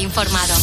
informado.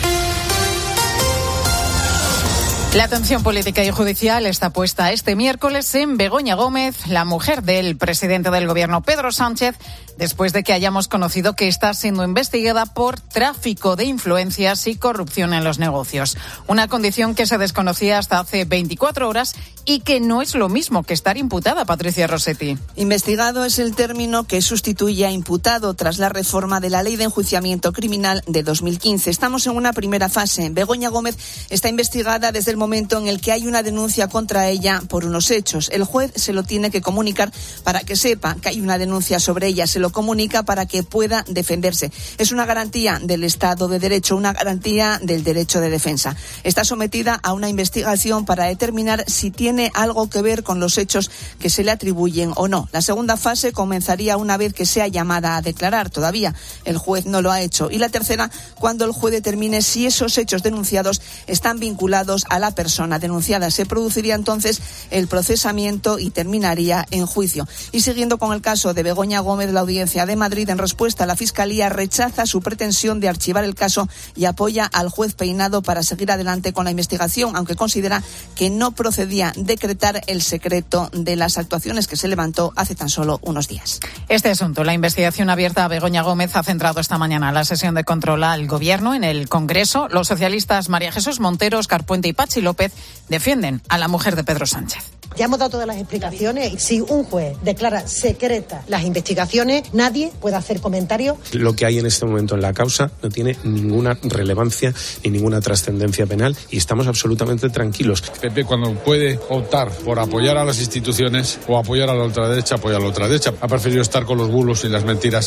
La atención política y judicial está puesta este miércoles en Begoña Gómez, la mujer del presidente del gobierno Pedro Sánchez, después de que hayamos conocido que está siendo investigada por tráfico de influencias y corrupción en los negocios. Una condición que se desconocía hasta hace 24 horas y que no es lo mismo que estar imputada, Patricia Rossetti. Investigado es el término que sustituye a imputado tras la reforma de la Ley de Enjuiciamiento Criminal de 2015. Estamos en una primera fase. Begoña Gómez está investigada desde el momento en el que hay una denuncia contra ella por unos hechos. El juez se lo tiene que comunicar para que sepa que hay una denuncia sobre ella. Se lo comunica para que pueda defenderse. Es una garantía del Estado de Derecho, una garantía del derecho de defensa. Está sometida a una investigación para determinar si tiene algo que ver con los hechos que se le atribuyen o no. La segunda fase comenzaría una vez que sea llamada a declarar. Todavía el juez no lo ha hecho. Y la tercera, cuando el juez determine si esos hechos denunciados están vinculados a la persona denunciada. Se produciría entonces el procesamiento y terminaría en juicio. Y siguiendo con el caso de Begoña Gómez, la Audiencia de Madrid, en respuesta a la Fiscalía, rechaza su pretensión de archivar el caso y apoya al juez Peinado para seguir adelante con la investigación, aunque considera que no procedía decretar el secreto de las actuaciones que se levantó hace tan solo unos días. Este asunto, la investigación abierta a Begoña Gómez, ha centrado esta mañana la sesión de control al Gobierno en el Congreso. Los socialistas María Jesús Montero, Óscar Puente y Patxi López defienden a la mujer de Pedro Sánchez. Ya hemos dado todas las explicaciones. Si un juez declara secretas las investigaciones, nadie puede hacer comentarios. Lo que hay en este momento en la causa no tiene ninguna relevancia ni ninguna trascendencia penal y estamos absolutamente tranquilos. PP, cuando puede optar por apoyar a las instituciones o apoyar a la ultraderecha, apoya a la ultraderecha. Ha preferido estar con los bulos y las mentiras.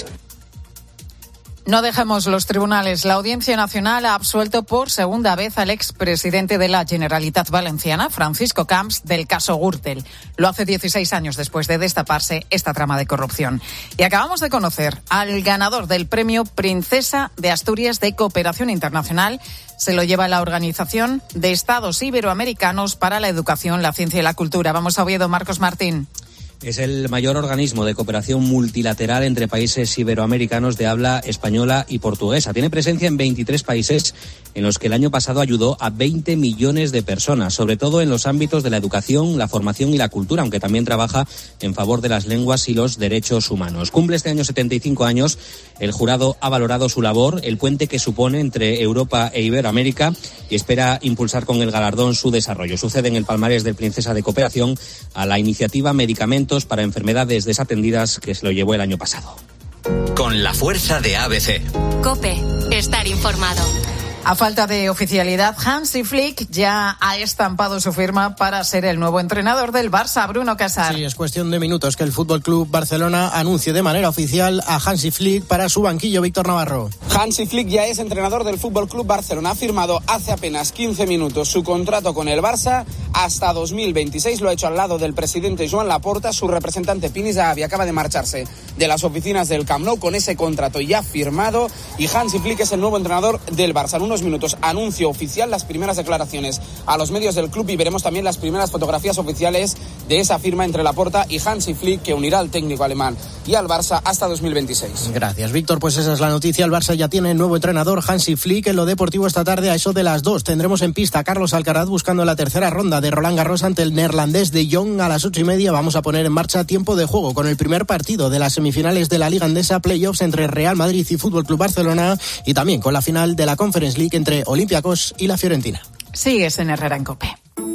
No dejamos los tribunales. La Audiencia Nacional ha absuelto por segunda vez al expresidente de la Generalitat Valenciana, Francisco Camps, del caso Gürtel. Lo hace 16 años después de destaparse esta trama de corrupción. Y acabamos de conocer al ganador del premio Princesa de Asturias de Cooperación Internacional. Se lo lleva la Organización de Estados Iberoamericanos para la Educación, la Ciencia y la Cultura. Vamos a Oviedo, Marcos Martín. Es el mayor organismo de cooperación multilateral entre países iberoamericanos de habla española y portuguesa. Tiene presencia en 23 países en los que el año pasado ayudó a 20 millones de personas, sobre todo en los ámbitos de la educación, la formación y la cultura, aunque también trabaja en favor de las lenguas y los derechos humanos. Cumple este año 75 años. El jurado ha valorado su labor, el puente que supone entre Europa e Iberoamérica, y espera impulsar con el galardón su desarrollo. Sucede en el palmarés del Princesa de Cooperación a la iniciativa Medicamentos para enfermedades desatendidas, que se lo llevó el año pasado. Con la fuerza de ABC. COPE, estar informado. A falta de oficialidad, Hansi Flick ya ha estampado su firma para ser el nuevo entrenador del Barça. Bruno Casar. Sí, es cuestión de minutos que el Fútbol Club Barcelona anuncie de manera oficial a Hansi Flick para su banquillo. Víctor Navarro. Hansi Flick ya es entrenador del Fútbol Club Barcelona. Ha firmado hace apenas 15 minutos su contrato con el Barça hasta 2026. Lo ha hecho al lado del presidente Joan Laporta. Su representante Pini Zahavi acaba de marcharse de las oficinas del Camp Nou con ese contrato ya firmado. Y Hansi Flick es el nuevo entrenador del Barça. En unos minutos anuncio oficial, las primeras declaraciones a los medios del club y veremos también las primeras fotografías oficiales de esa firma entre Laporta y Hansi Flick, que unirá al técnico alemán y al Barça hasta 2026. Gracias, Víctor. Pues esa es la noticia. El Barça ya tiene nuevo entrenador, Hansi Flick. En lo deportivo esta tarde a eso de las 2 tendremos en pista a Carlos Alcaraz buscando la tercera ronda de Roland Garros ante el neerlandés de Jong. A las 8:30 vamos a poner en marcha tiempo de juego con el primer partido de las semifinales de la Liga Endesa, playoffs entre Real Madrid y Fútbol Club Barcelona, y también con la final de la Conference League entre Olympiacos y la Fiorentina. Sigues en Herrera en COPE.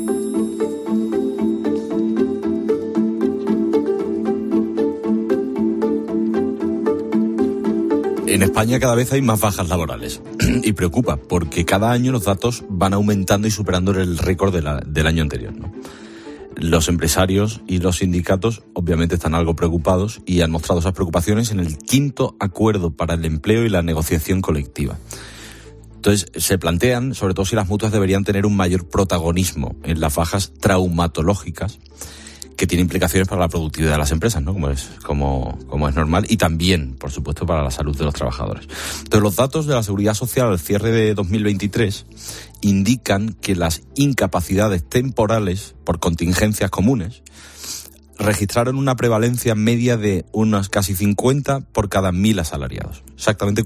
En España cada vez hay más bajas laborales y preocupa porque cada año los datos van aumentando y superando el récord del año anterior, ¿no? Los empresarios y los sindicatos obviamente están algo preocupados y han mostrado esas preocupaciones en el 5º acuerdo para el empleo y la negociación colectiva. Entonces se plantean, sobre todo si las mutuas deberían tener un mayor protagonismo en las bajas traumatológicas, que tiene implicaciones para la productividad de las empresas, ¿no? Como es normal, y también, por supuesto, para la salud de los trabajadores. Entonces, los datos de la Seguridad Social al cierre de 2023 indican que las incapacidades temporales por contingencias comunes registraron una prevalencia media de unos casi 50 por cada 1.000 asalariados. Exactamente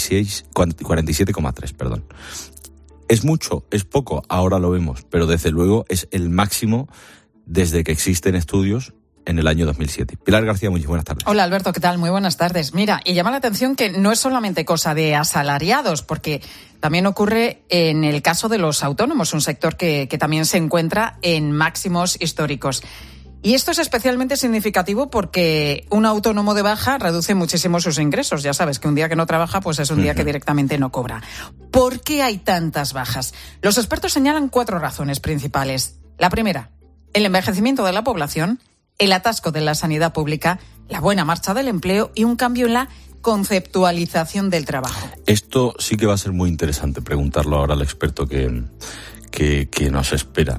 47,3, perdón. ¿Es mucho? ¿Es poco? Ahora lo vemos, pero desde luego es el máximo desde que existen estudios en el año 2007. Pilar García Muñiz, buenas tardes. Hola Alberto, ¿qué tal? Muy buenas tardes. Mira, y llama la atención que no es solamente cosa de asalariados, porque también ocurre en el caso de los autónomos, un sector que también se encuentra en máximos históricos. Y esto es especialmente significativo porque un autónomo de baja reduce muchísimo sus ingresos. Ya sabes que un día que no trabaja, pues es un día que directamente no cobra. ¿Por qué hay tantas bajas? Los expertos señalan 4 razones principales. La primera, el envejecimiento de la población, el atasco de la sanidad pública, la buena marcha del empleo y un cambio en la conceptualización del trabajo. Esto sí que va a ser muy interesante preguntarlo ahora al experto que nos espera.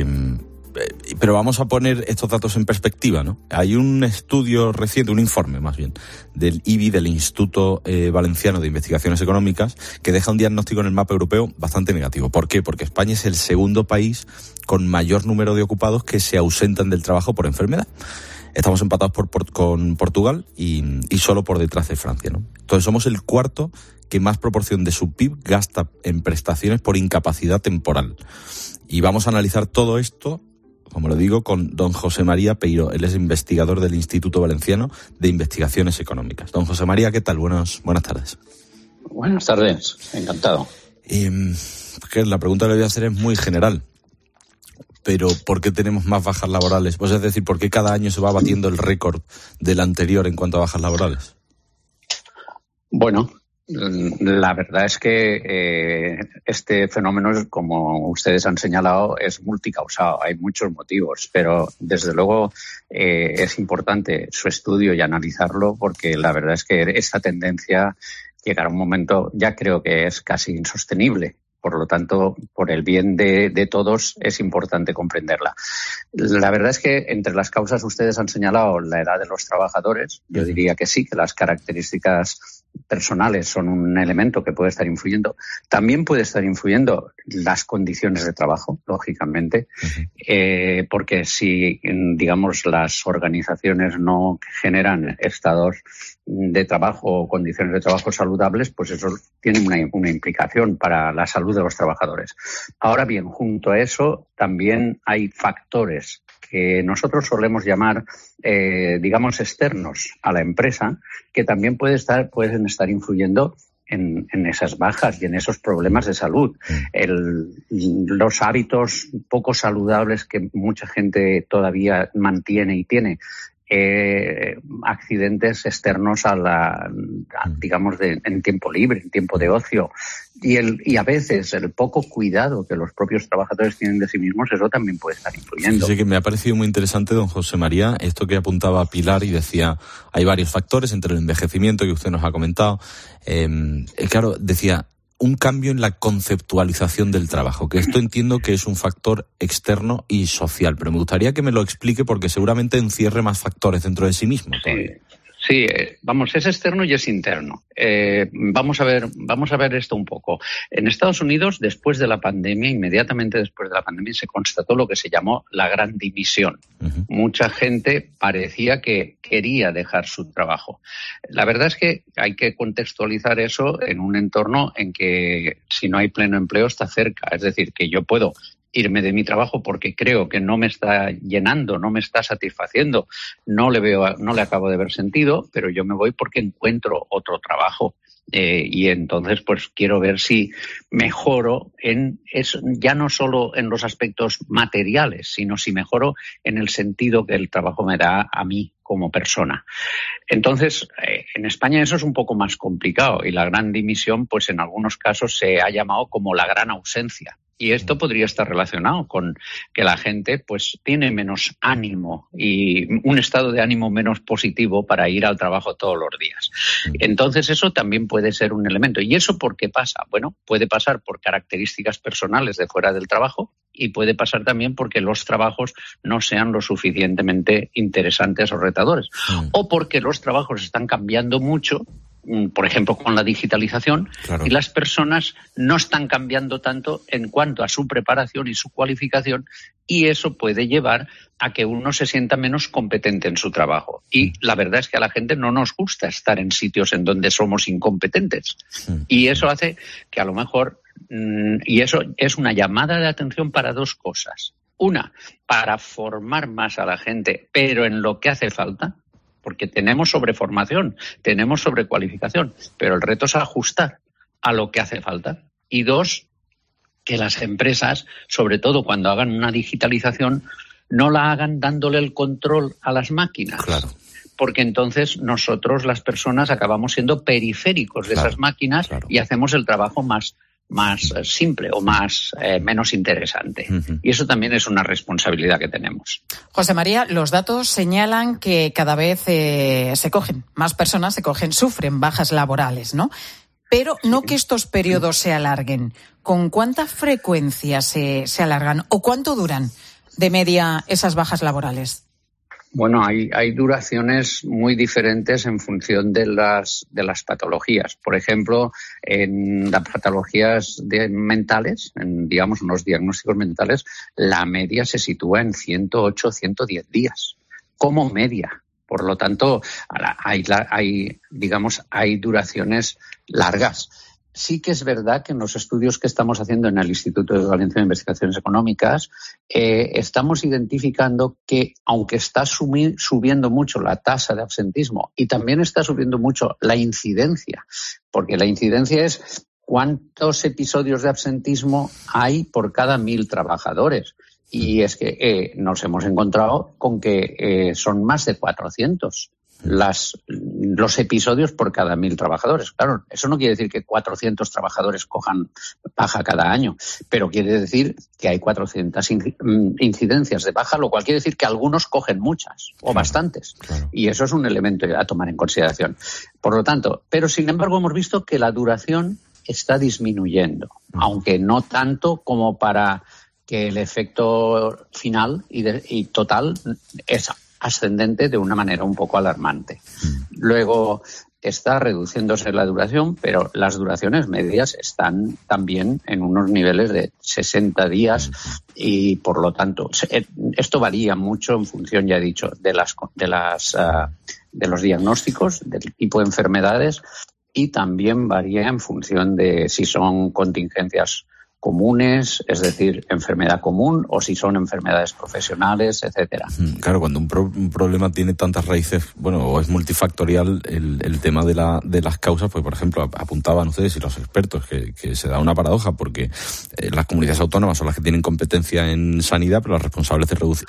Pero vamos a poner estos datos en perspectiva, ¿no? Hay un estudio reciente, un informe más bien, del IBI, del Instituto Valenciano de Investigaciones Económicas, que deja un diagnóstico en el mapa europeo bastante negativo. ¿Por qué? Porque España es el segundo país con mayor número de ocupados que se ausentan del trabajo por enfermedad. Estamos empatados con Portugal y solo por detrás de Francia, ¿no? Entonces somos el cuarto que más proporción de su PIB gasta en prestaciones por incapacidad temporal. Y vamos a analizar todo esto, como lo digo, con don José María Peiró. Él es investigador del Instituto Valenciano de Investigaciones Económicas. Don José María, ¿qué tal? Buenas tardes. Buenas tardes, encantado. La pregunta que le voy a hacer es muy general. Pero ¿por qué tenemos más bajas laborales? Pues es decir, ¿por qué cada año se va batiendo el récord del anterior en cuanto a bajas laborales? Bueno, la verdad es que este fenómeno, como ustedes han señalado, es multicausado. Hay muchos motivos, pero desde luego es importante su estudio y analizarlo, porque la verdad es que esta tendencia llegará a un momento, ya creo que es casi insostenible. Por lo tanto, por el bien de todos es importante comprenderla. La verdad es que entre las causas ustedes han señalado la edad de los trabajadores. Yo diría que sí, que las características personales son un elemento que puede estar influyendo. También puede estar influyendo las condiciones de trabajo, lógicamente, porque si, digamos, las organizaciones no generan estados de trabajo o condiciones de trabajo saludables, pues eso tiene una implicación para la salud de los trabajadores. Ahora bien, junto a eso también hay factores que nosotros solemos llamar, digamos, externos a la empresa, que también pueden estar influyendo en esas bajas y en esos problemas de salud. Los hábitos poco saludables que mucha gente todavía mantiene y tiene, accidentes externos digamos, en tiempo libre, en tiempo de ocio, y a veces el poco cuidado que los propios trabajadores tienen de sí mismos, eso también puede estar influyendo. Sí, que me ha parecido muy interesante, don José María, esto que apuntaba Pilar y decía, hay varios factores entre el envejecimiento que usted nos ha comentado. Claro, decía, un cambio en la conceptualización del trabajo, que esto entiendo que es un factor externo y social, pero me gustaría que me lo explique porque seguramente encierre más factores dentro de sí mismo. Sí, vamos, es externo y es interno. Vamos a ver esto un poco. En Estados Unidos, después de la pandemia, inmediatamente después de la pandemia, se constató lo que se llamó la gran dimisión. Mucha gente parecía que quería dejar su trabajo. La verdad es que hay que contextualizar eso en un entorno en que si no hay pleno empleo está cerca. Es decir, que yo puedo irme de mi trabajo porque creo que no me está llenando, no me está satisfaciendo, no le acabo de ver sentido, pero yo me voy porque encuentro otro trabajo. Y entonces pues quiero ver si mejoro ya no solo en los aspectos materiales, sino si mejoro en el sentido que el trabajo me da a mí como persona. Entonces, en España eso es un poco más complicado y la gran dimisión, pues en algunos casos se ha llamado como la gran ausencia. Y esto podría estar relacionado con que la gente pues tiene menos ánimo y un estado de ánimo menos positivo para ir al trabajo todos los días. Entonces eso también puede ser un elemento. ¿Y eso por qué pasa? Bueno, puede pasar por características personales de fuera del trabajo y puede pasar también porque los trabajos no sean lo suficientemente interesantes o retadores. O porque los trabajos están cambiando mucho por ejemplo, con la digitalización, claro. Y las personas no están cambiando tanto en cuanto a su preparación y su cualificación, y eso puede llevar a que uno se sienta menos competente en su trabajo. Y la verdad es que a la gente no nos gusta estar en sitios en donde somos incompetentes. Y eso hace que a lo mejor, y eso es una llamada de atención para dos cosas. Una, para formar más a la gente, pero en lo que hace falta, porque tenemos sobreformación, tenemos sobrecualificación, pero el reto es ajustar a lo que hace falta. Y dos, que las empresas, sobre todo cuando hagan una digitalización, no la hagan dándole el control a las máquinas. Claro. Porque entonces nosotros, las personas, acabamos siendo periféricos de esas máquinas y hacemos el trabajo más simple o menos interesante. Y eso también es una responsabilidad que tenemos. José María, los datos señalan que cada vez más personas sufren bajas laborales, ¿no? Pero no que estos periodos se alarguen. ¿Con cuánta frecuencia se alargan o cuánto duran de media esas bajas laborales? Bueno, hay duraciones muy diferentes en función de las patologías. Por ejemplo, en las patologías mentales, en los diagnósticos mentales, la media se sitúa en 108, 110 días, como media. Por lo tanto, hay duraciones largas. Sí que es verdad que en los estudios que estamos haciendo en el Instituto de Valencia de Investigaciones Económicas estamos identificando que, aunque está subiendo mucho la tasa de absentismo y también está subiendo mucho la incidencia, porque la incidencia es cuántos episodios de absentismo hay por cada 1.000 trabajadores. Y es que nos hemos encontrado con que son más de 400. Los episodios por cada 1.000 trabajadores. Claro, eso no quiere decir que 400 trabajadores cojan baja cada año, pero quiere decir que hay 400 incidencias de baja, lo cual quiere decir que algunos cogen muchas o bastantes. Claro. Y eso es un elemento a tomar en consideración. Por lo tanto, pero sin embargo hemos visto que la duración está disminuyendo, aunque no tanto como para que el efecto final y total es ascendente de una manera un poco alarmante. Luego está reduciéndose la duración, pero las duraciones medias están también en unos niveles de 60 días y, por lo tanto, esto varía mucho en función, ya he dicho, de los diagnósticos, del tipo de enfermedades, y también varía en función de si son contingencias comunes, es decir, enfermedad común, o si son enfermedades profesionales, etcétera. Claro, cuando un problema tiene tantas raíces, o es multifactorial, el tema de las causas, pues por ejemplo, apuntaban ustedes y los expertos que se da una paradoja, porque las comunidades autónomas son las que tienen competencia en sanidad, pero las responsables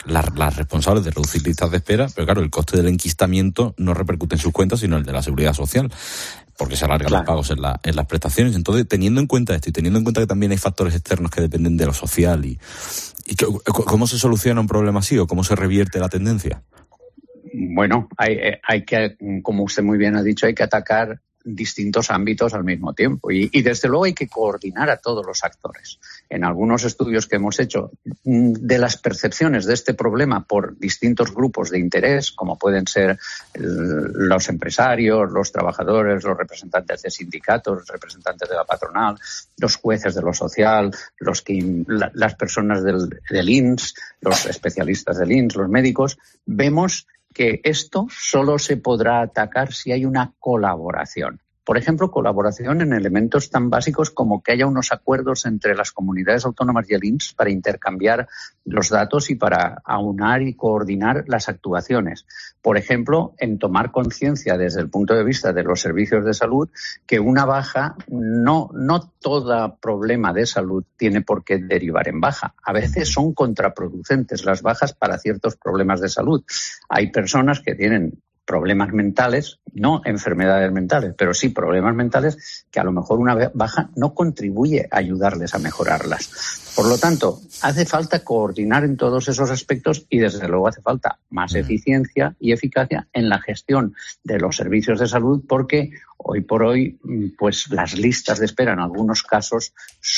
de reducir listas de espera, pero claro, el coste del enquistamiento no repercute en sus cuentas, sino el de la seguridad social, porque se alargan los pagos en las prestaciones. Entonces, teniendo en cuenta esto y teniendo en cuenta que también hay factores externos que dependen de lo social, y ¿cómo se soluciona un problema así o cómo se revierte la tendencia? Bueno, hay que, como usted muy bien ha dicho, hay que atacar distintos ámbitos al mismo tiempo y desde luego hay que coordinar a todos los actores. En algunos estudios que hemos hecho de las percepciones de este problema por distintos grupos de interés, como pueden ser los empresarios, los trabajadores, los representantes de sindicatos, los representantes de la patronal, los jueces de lo social, las personas del INS, los especialistas del INS, los médicos, vemos que esto solo se podrá atacar si hay una colaboración. Por ejemplo, colaboración en elementos tan básicos como que haya unos acuerdos entre las comunidades autónomas y el INS para intercambiar los datos y para aunar y coordinar las actuaciones. Por ejemplo, en tomar conciencia desde el punto de vista de los servicios de salud que una baja, no todo problema de salud tiene por qué derivar en baja. A veces son contraproducentes las bajas para ciertos problemas de salud. Hay personas que tienen problemas mentales, no enfermedades mentales, pero sí problemas mentales que a lo mejor una baja no contribuye a ayudarles a mejorarlas. Por lo tanto, hace falta coordinar en todos esos aspectos y desde luego hace falta más eficiencia y eficacia en la gestión de los servicios de salud, porque hoy por hoy pues las listas de espera en algunos casos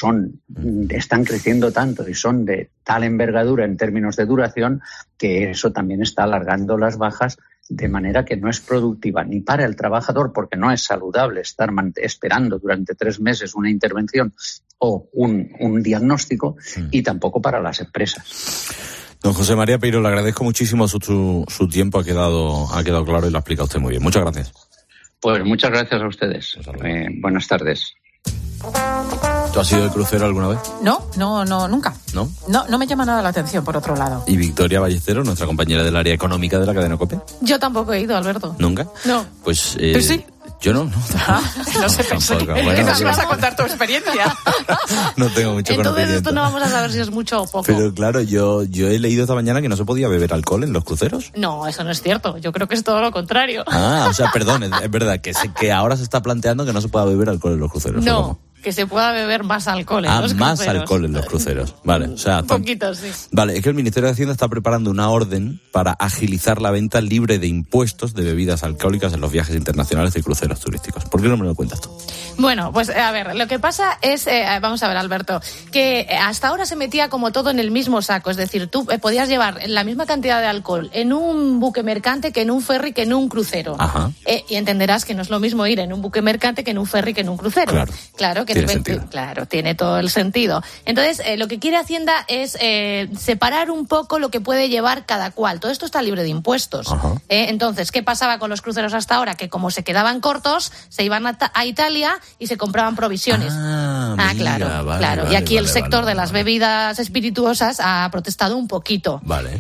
están creciendo tanto y son de tal envergadura en términos de duración que eso también está alargando las bajas de manera que no es productiva ni para el trabajador, porque no es saludable estar esperando durante 3 meses una intervención o un diagnóstico, y tampoco para las empresas. Don José María Peiro, le agradezco muchísimo su tiempo, ha quedado claro y lo ha explicado usted muy bien. Muchas gracias. Pues muchas gracias a ustedes. Buenas tardes. ¿Tú has ido de crucero alguna vez? No, nunca. ¿No? No me llama nada la atención, por otro lado. ¿Y Victoria Ballesteros, nuestra compañera del área económica de la cadena COPE? Yo tampoco he ido, Alberto. ¿Nunca? No. Pues... ¿Tú sí? Yo no. No sé, pensé que nos ibas a contar tu experiencia. No tengo mucho conocimiento. Entonces esto no vamos a saber si es mucho o poco. Pero claro, yo he leído esta mañana que no se podía beber alcohol en los cruceros. No, eso no es cierto. Yo creo que es todo lo contrario. O sea, perdón, es verdad que ahora se está planteando que no se pueda beber alcohol en los cruceros. No, que se pueda beber más alcohol en los cruceros. Más alcohol en los cruceros. Vale, o sea... Un poquito, sí. Vale, es que el Ministerio de Hacienda está preparando una orden para agilizar la venta libre de impuestos de bebidas alcohólicas en los viajes internacionales de cruceros turísticos. ¿Por qué no me lo cuentas tú? Bueno, pues a ver, lo que pasa es, vamos a ver, Alberto, que hasta ahora se metía como todo en el mismo saco. Es decir, tú podías llevar la misma cantidad de alcohol en un buque mercante que en un ferry que en un crucero. Ajá. Y entenderás que no es lo mismo ir en un buque mercante que en un ferry que en un crucero. Claro que tiene todo el sentido. Entonces, lo que quiere Hacienda es separar un poco lo que puede llevar cada cual. Todo esto está libre de impuestos. Entonces, ¿qué pasaba con los cruceros hasta ahora? Que como se quedaban cortos, se iban a Italia y se compraban provisiones. Claro. Y aquí el sector de las bebidas espirituosas ha protestado un poquito. Vale.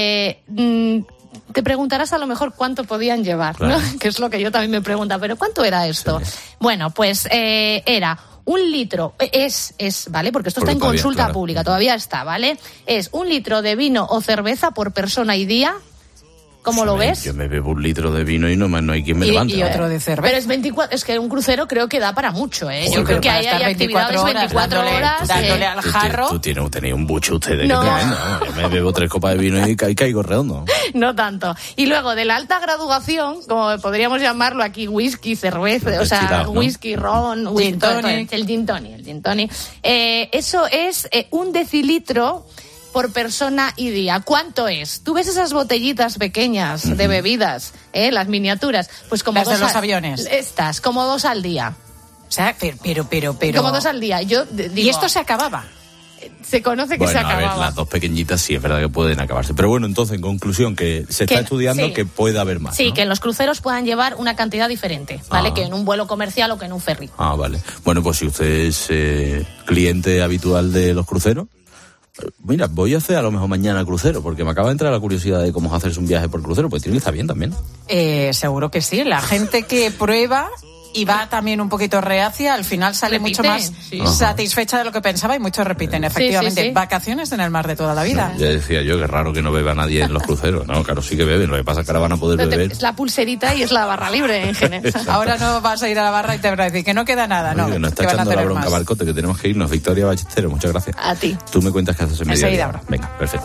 Te preguntarás a lo mejor cuánto podían llevar, ¿no? Que es lo que yo también me pregunto. ¿Pero cuánto era esto? Sí. Bueno, pues era 1 litro, ¿vale? Porque esto está en consulta pública, todavía está, ¿vale? Es 1 litro de vino o cerveza por persona y día. ¿Cómo lo ves? Yo me bebo 1 litro de vino y no hay quien me levante. Y otro de cerveza. Pero es que un crucero creo que da para mucho, ¿eh? Yo creo que hay actividades 24 horas. Dándole al jarro. Tú tenéis un buche ustedes, no. Que tremendo, ¿no? Yo me bebo 3 copas de vino y caigo redondo. No tanto. Y luego, de la alta graduación, como podríamos llamarlo aquí, whisky, cerveza, o sea, whisky, ron, gin tonic. El gin tonic. Eso es 1 decilitro por persona y día. ¿Cuánto es? ¿Tú ves esas botellitas pequeñas de bebidas, las miniaturas? Pues como las de los aviones. Estas, como 2 al día. O sea, pero... Como 2 al día. Yo digo, ¿y esto se acababa? Se conoce que se acababa. A ver, las 2 pequeñitas sí es verdad que pueden acabarse. Pero bueno, entonces, en conclusión, que se está estudiando que puede haber más. Sí, ¿no? que en los cruceros puedan llevar una cantidad diferente, ¿vale? Que en un vuelo comercial o que en un ferry. Vale. Bueno, pues si usted es cliente habitual de los cruceros, mira, voy a hacer a lo mejor mañana crucero, porque me acaba de entrar la curiosidad de cómo hacerse un viaje por crucero, pues tiene que estar bien también. Seguro que sí. La gente que prueba y va también un poquito reacia, al final sale mucho más satisfecha de lo que pensaba y muchos repiten, efectivamente. Sí. Vacaciones en el mar de toda la vida. Ya decía yo, que raro que no beba nadie en los cruceros. No, claro, sí que beben, lo que pasa es que ahora van a poder beber. Es la pulserita y es la barra libre en general. Ahora no vas a ir a la barra y te van a decir que no queda nada, ¿no? Que nos está echando la bronca Marcote, que tenemos que irnos. Victoria Ballesteros, muchas gracias. A ti. Tú me cuentas qué haces en media hora. Ahora. Venga, perfecto.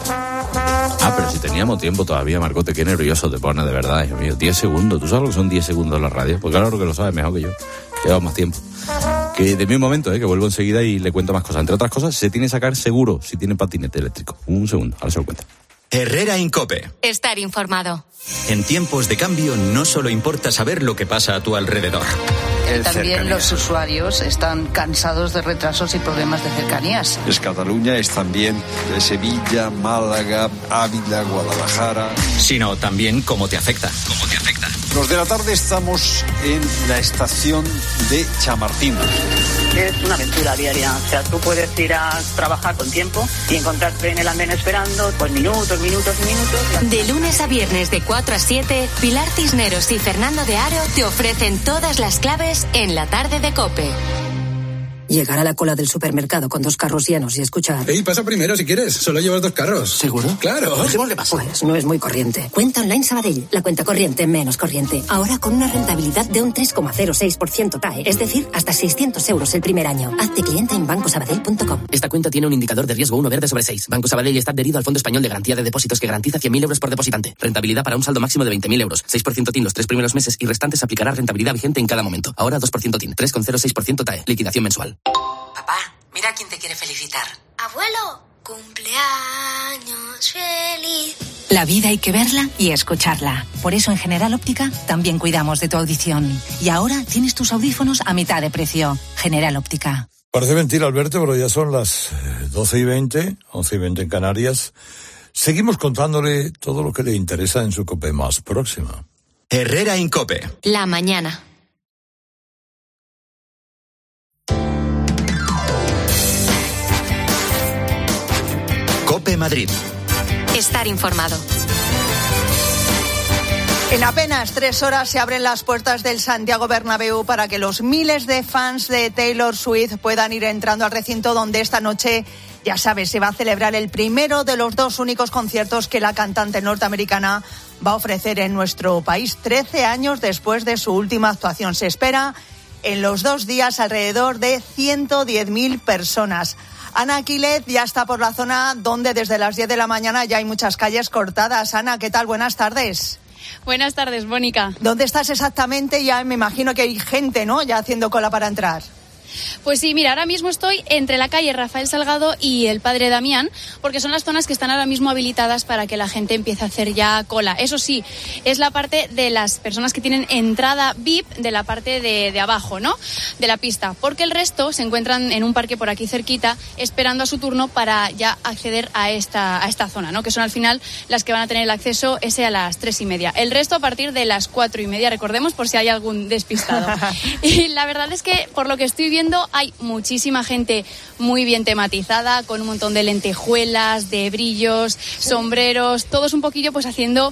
Pero si teníamos tiempo todavía, Marcote, qué nervioso te pone, de verdad, hijo mío. 10 segundos, ¿tú sabes lo que son 10 segundos en la radio? Porque claro que lo sabes mejor que yo. Llevamos más tiempo. Que de mi momento, que vuelvo enseguida y le cuento más cosas. Entre otras cosas, se tiene que sacar seguro si tiene patinete eléctrico. Un segundo, ahora se lo cuento. Herrera Incope. Estar informado. En tiempos de cambio no solo importa saber lo que pasa a tu alrededor. También los usuarios están cansados de retrasos y problemas de cercanías. Es Cataluña, es también de Sevilla, Málaga, Ávila, Guadalajara. Sino también cómo te afecta. Los de la tarde estamos en la estación de Chamartín. Es una aventura diaria. O sea, tú puedes ir a trabajar con tiempo y encontrarte en el andén esperando pues minutos. De lunes a viernes de 4 a 7, Pilar Cisneros y Fernando de Aro te ofrecen todas las claves en la tarde de COPE. Llegar a la cola del supermercado con 2 carros llenos y escuchar... Ey, pasa primero si quieres. Solo llevas 2 carros. ¿Seguro? Claro. Dejémosle paso. Pues no es muy corriente. Cuenta Online Sabadell. La cuenta corriente menos corriente. Ahora con una rentabilidad de un 3,06% TAE. Es decir, hasta 600 euros el primer año. Hazte cliente en bancosabadell.com. Esta cuenta tiene un indicador de riesgo 1 verde sobre 6. Banco Sabadell está adherido al Fondo Español de Garantía de Depósitos que garantiza 100.000 euros por depositante. Rentabilidad para un saldo máximo de 20.000 euros. 6% TIN los 3 primeros meses y restantes aplicará rentabilidad vigente en cada momento. Ahora 2% TIN. 3,06% TAE. Liquidación mensual. Papá, mira quién te quiere felicitar. Abuelo, cumpleaños feliz. La vida hay que verla y escucharla. Por eso en General Óptica también cuidamos de tu audición. Y ahora tienes tus audífonos a mitad de precio. General Óptica. Parece mentira, Alberto, pero ya son las 12:20, 11:20 en Canarias. Seguimos contándole todo lo que le interesa en su COPE más próxima. Herrera en COPE. La mañana. COPE Madrid. Estar informado. En apenas 3 horas se abren las puertas del Santiago Bernabéu para que los miles de fans de Taylor Swift puedan ir entrando al recinto donde esta noche, ya sabes, se va a celebrar el primero de los 2 únicos conciertos que la cantante norteamericana va a ofrecer en nuestro país 13 años después de su última actuación. Se espera en los 2 días alrededor de 110.000 personas. Ana Aquiles ya está por la zona donde desde las 10 de la mañana ya hay muchas calles cortadas. Ana, ¿qué tal? Buenas tardes. Buenas tardes, Mónica. ¿Dónde estás exactamente? Ya me imagino que hay gente, ¿no?, ya haciendo cola para entrar. Pues sí, mira, ahora mismo estoy entre la calle Rafael Salgado y el Padre Damián, porque son las zonas que están ahora mismo habilitadas para que la gente empiece a hacer ya cola. Eso sí, es la parte de las personas que tienen entrada VIP de la parte de abajo, ¿no?, de la pista, porque el resto se encuentran en un parque por aquí cerquita esperando a su turno para ya acceder a esta zona, ¿no?, que son al final las que van a tener el acceso ese a las 3:30. El resto a partir de las 4:30, recordemos, por si hay algún despistado. Y la verdad es que, por lo que estoy viendo, hay muchísima gente muy bien tematizada, con un montón de lentejuelas, de brillos, sombreros, todos un poquillo pues haciendo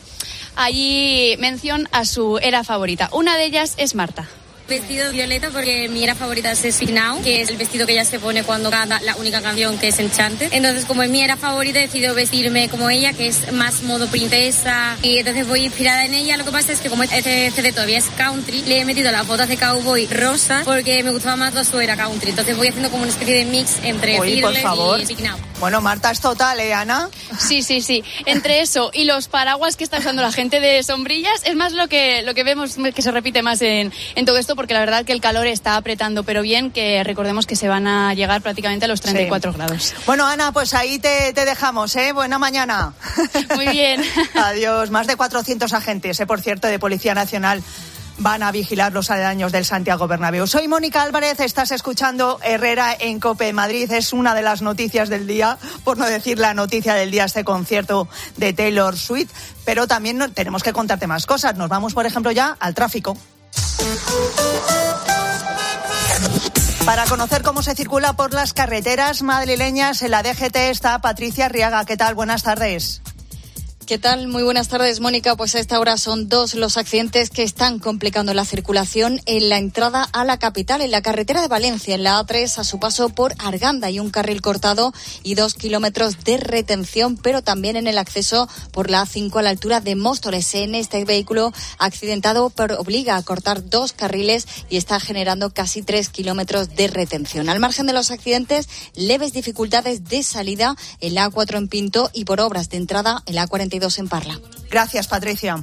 allí mención a su era favorita. Una de ellas es Marta. Vestido violeta porque mi era favorita es Speak Now, que es el vestido que ella se pone cuando canta la única canción, que es Enchanted. Entonces, como es mi era favorita, he decidido vestirme como ella, que es más modo princesa, y entonces voy inspirada en ella. Lo que pasa es que como este CD todavía es country, le he metido las botas de cowboy rosa porque me gustaba más su era country. Entonces voy haciendo como una especie de mix entre Fearless y Speak Now. Bueno, Marta, es total, ¿eh, Ana? Sí. Entre eso y los paraguas que está usando la gente de sombrillas, es más lo que vemos que se repite más en todo esto, porque la verdad que el calor está apretando, pero bien, que recordemos que se van a llegar prácticamente a los 34 grados. Bueno, Ana, pues ahí te dejamos, ¿eh? Buena mañana. Muy bien. Adiós. Más de 400 agentes, por cierto, de Policía Nacional van a vigilar los aledaños del Santiago Bernabéu. Soy Mónica Álvarez, estás escuchando Herrera en COPE Madrid. Es una de las noticias del día, por no decir la noticia del día, este concierto de Taylor Swift, pero también tenemos que contarte más cosas. Nos vamos, por ejemplo, ya al tráfico. Para conocer cómo se circula por las carreteras madrileñas, en la DGT está Patricia Arriaga. ¿Qué tal? Buenas tardes. ¿Qué tal? Muy buenas tardes, Mónica. Pues a esta hora son 2 los accidentes que están complicando la circulación en la entrada a la capital, en la carretera de Valencia, en la A3, a su paso por Arganda, hay un carril cortado y 2 kilómetros de retención, pero también en el acceso por la A5 a la altura de Móstoles. En este vehículo accidentado obliga a cortar 2 carriles y está generando casi 3 kilómetros de retención. Al margen de los accidentes, leves dificultades de salida en la A4 en Pinto y por obras de entrada en la A42 en Parla. Gracias, Patricia.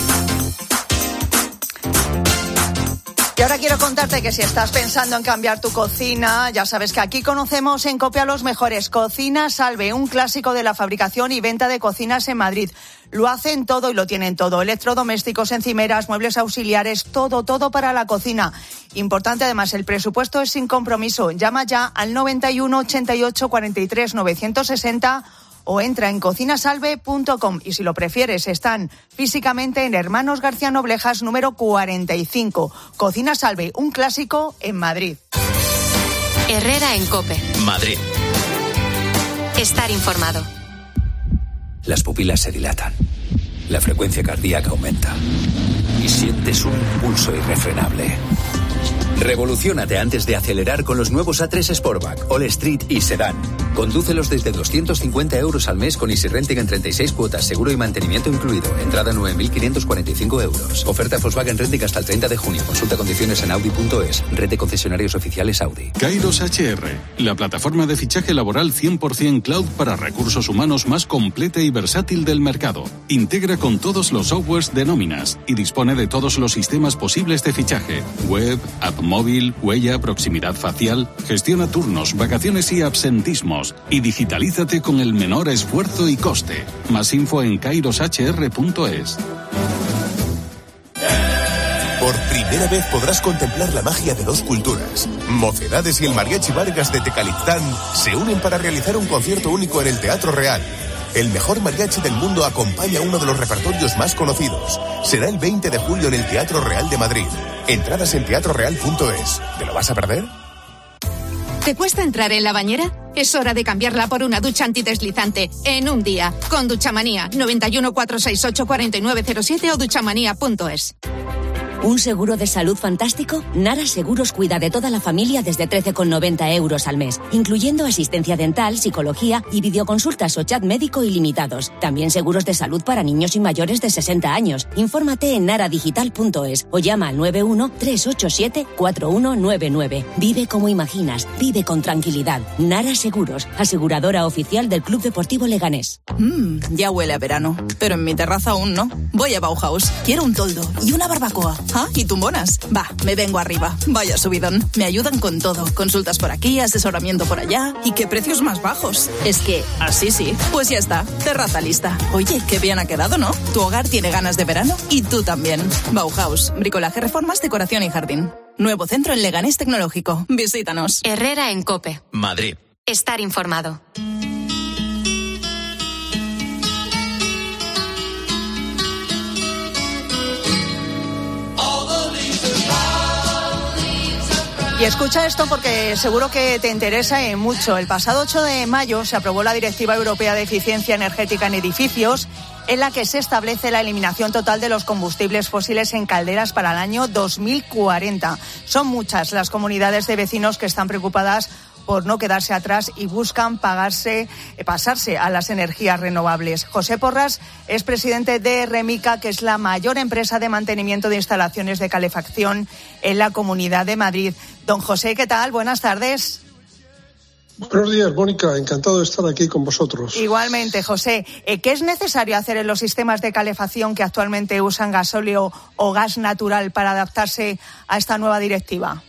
Y ahora quiero contarte que si estás pensando en cambiar tu cocina, ya sabes que aquí conocemos en COPE a los mejores. Cocina Salve, un clásico de la fabricación y venta de cocinas en Madrid. Lo hacen todo y lo tienen todo. Electrodomésticos, encimeras, muebles auxiliares, todo para la cocina. Importante además, el presupuesto es sin compromiso. Llama ya al 91 88 43 960 o entra en cocinasalve.com. Y si lo prefieres, están físicamente en Hermanos García Noblejas, número 45. Cocina Salve, un clásico en Madrid. Herrera en COPE. Madrid. Estar informado. Las pupilas se dilatan, la frecuencia cardíaca aumenta y sientes un impulso irrefrenable. Revoluciónate antes de acelerar con los nuevos A3 Sportback, All Street y Sedán. Condúcelos desde 250 euros al mes con Easy Renting en 36 cuotas, seguro y mantenimiento incluido. Entrada 9.545 euros. Oferta Volkswagen Renting hasta el 30 de junio. Consulta condiciones en Audi.es. Red de concesionarios oficiales Audi. Kairos HR, la plataforma de fichaje laboral 100% cloud para recursos humanos más completa y versátil del mercado. Integra con todos los softwares de nóminas y dispone de todos los sistemas posibles de fichaje. Web, app móvil, huella, proximidad facial. Gestiona turnos, vacaciones y absentismos. menos y digitalízate con el menor esfuerzo y coste. Más info en kairoshr.es. Por primera vez podrás contemplar la magia de dos culturas. Mocedades y el Mariachi Vargas de Tecalitlán se unen para realizar un concierto único en el Teatro Real. El mejor mariachi del mundo acompaña uno de los repertorios más conocidos. Será el 20 de julio en el Teatro Real de Madrid. Entradas en teatroreal.es. ¿Te lo vas a perder? ¿Te cuesta entrar en la bañera? Es hora de cambiarla por una ducha antideslizante en un día. Con Duchamanía, 91 468 4907 o duchamanía.es. ¿Un seguro de salud fantástico? Nara Seguros cuida de toda la familia desde 13,90 euros al mes, incluyendo asistencia dental, psicología y videoconsultas o chat médico ilimitados. También seguros de salud para niños y mayores de 60 años. Infórmate en naradigital.es o llama al 91-387-4199. Vive como imaginas, vive con tranquilidad. Nara Seguros, aseguradora oficial del Club Deportivo Leganés. Ya huele a verano, pero en mi terraza aún no. Voy a Bauhaus, quiero un toldo y una barbacoa. ¿Ah? ¿Y tumbonas? Va, me vengo arriba. Vaya subidón. Me ayudan con todo. Consultas por aquí, asesoramiento por allá. ¿Y qué precios más bajos? Es que, así sí. Pues ya está. Terraza lista. Oye, qué bien ha quedado, ¿no? Tu hogar tiene ganas de verano y tú también. Bauhaus. Bricolaje, reformas, decoración y jardín. Nuevo centro en Leganés Tecnológico. Visítanos. Herrera en COPE. Madrid. Estar informado. Y escucha esto porque seguro que te interesa mucho. El pasado 8 de mayo se aprobó la Directiva Europea de Eficiencia Energética en Edificios, en la que se establece la eliminación total de los combustibles fósiles en calderas para el año 2040. Son muchas las comunidades de vecinos que están preocupadas por no quedarse atrás y buscan pasarse a las energías renovables. José Porras es presidente de Remica, que es la mayor empresa de mantenimiento de instalaciones de calefacción en la Comunidad de Madrid. Don José, ¿qué tal? Buenas tardes. Buenos días, Mónica. Encantado de estar aquí con vosotros. Igualmente, José. ¿Qué es necesario hacer en los sistemas de calefacción que actualmente usan gasóleo o gas natural para adaptarse a esta nueva directiva?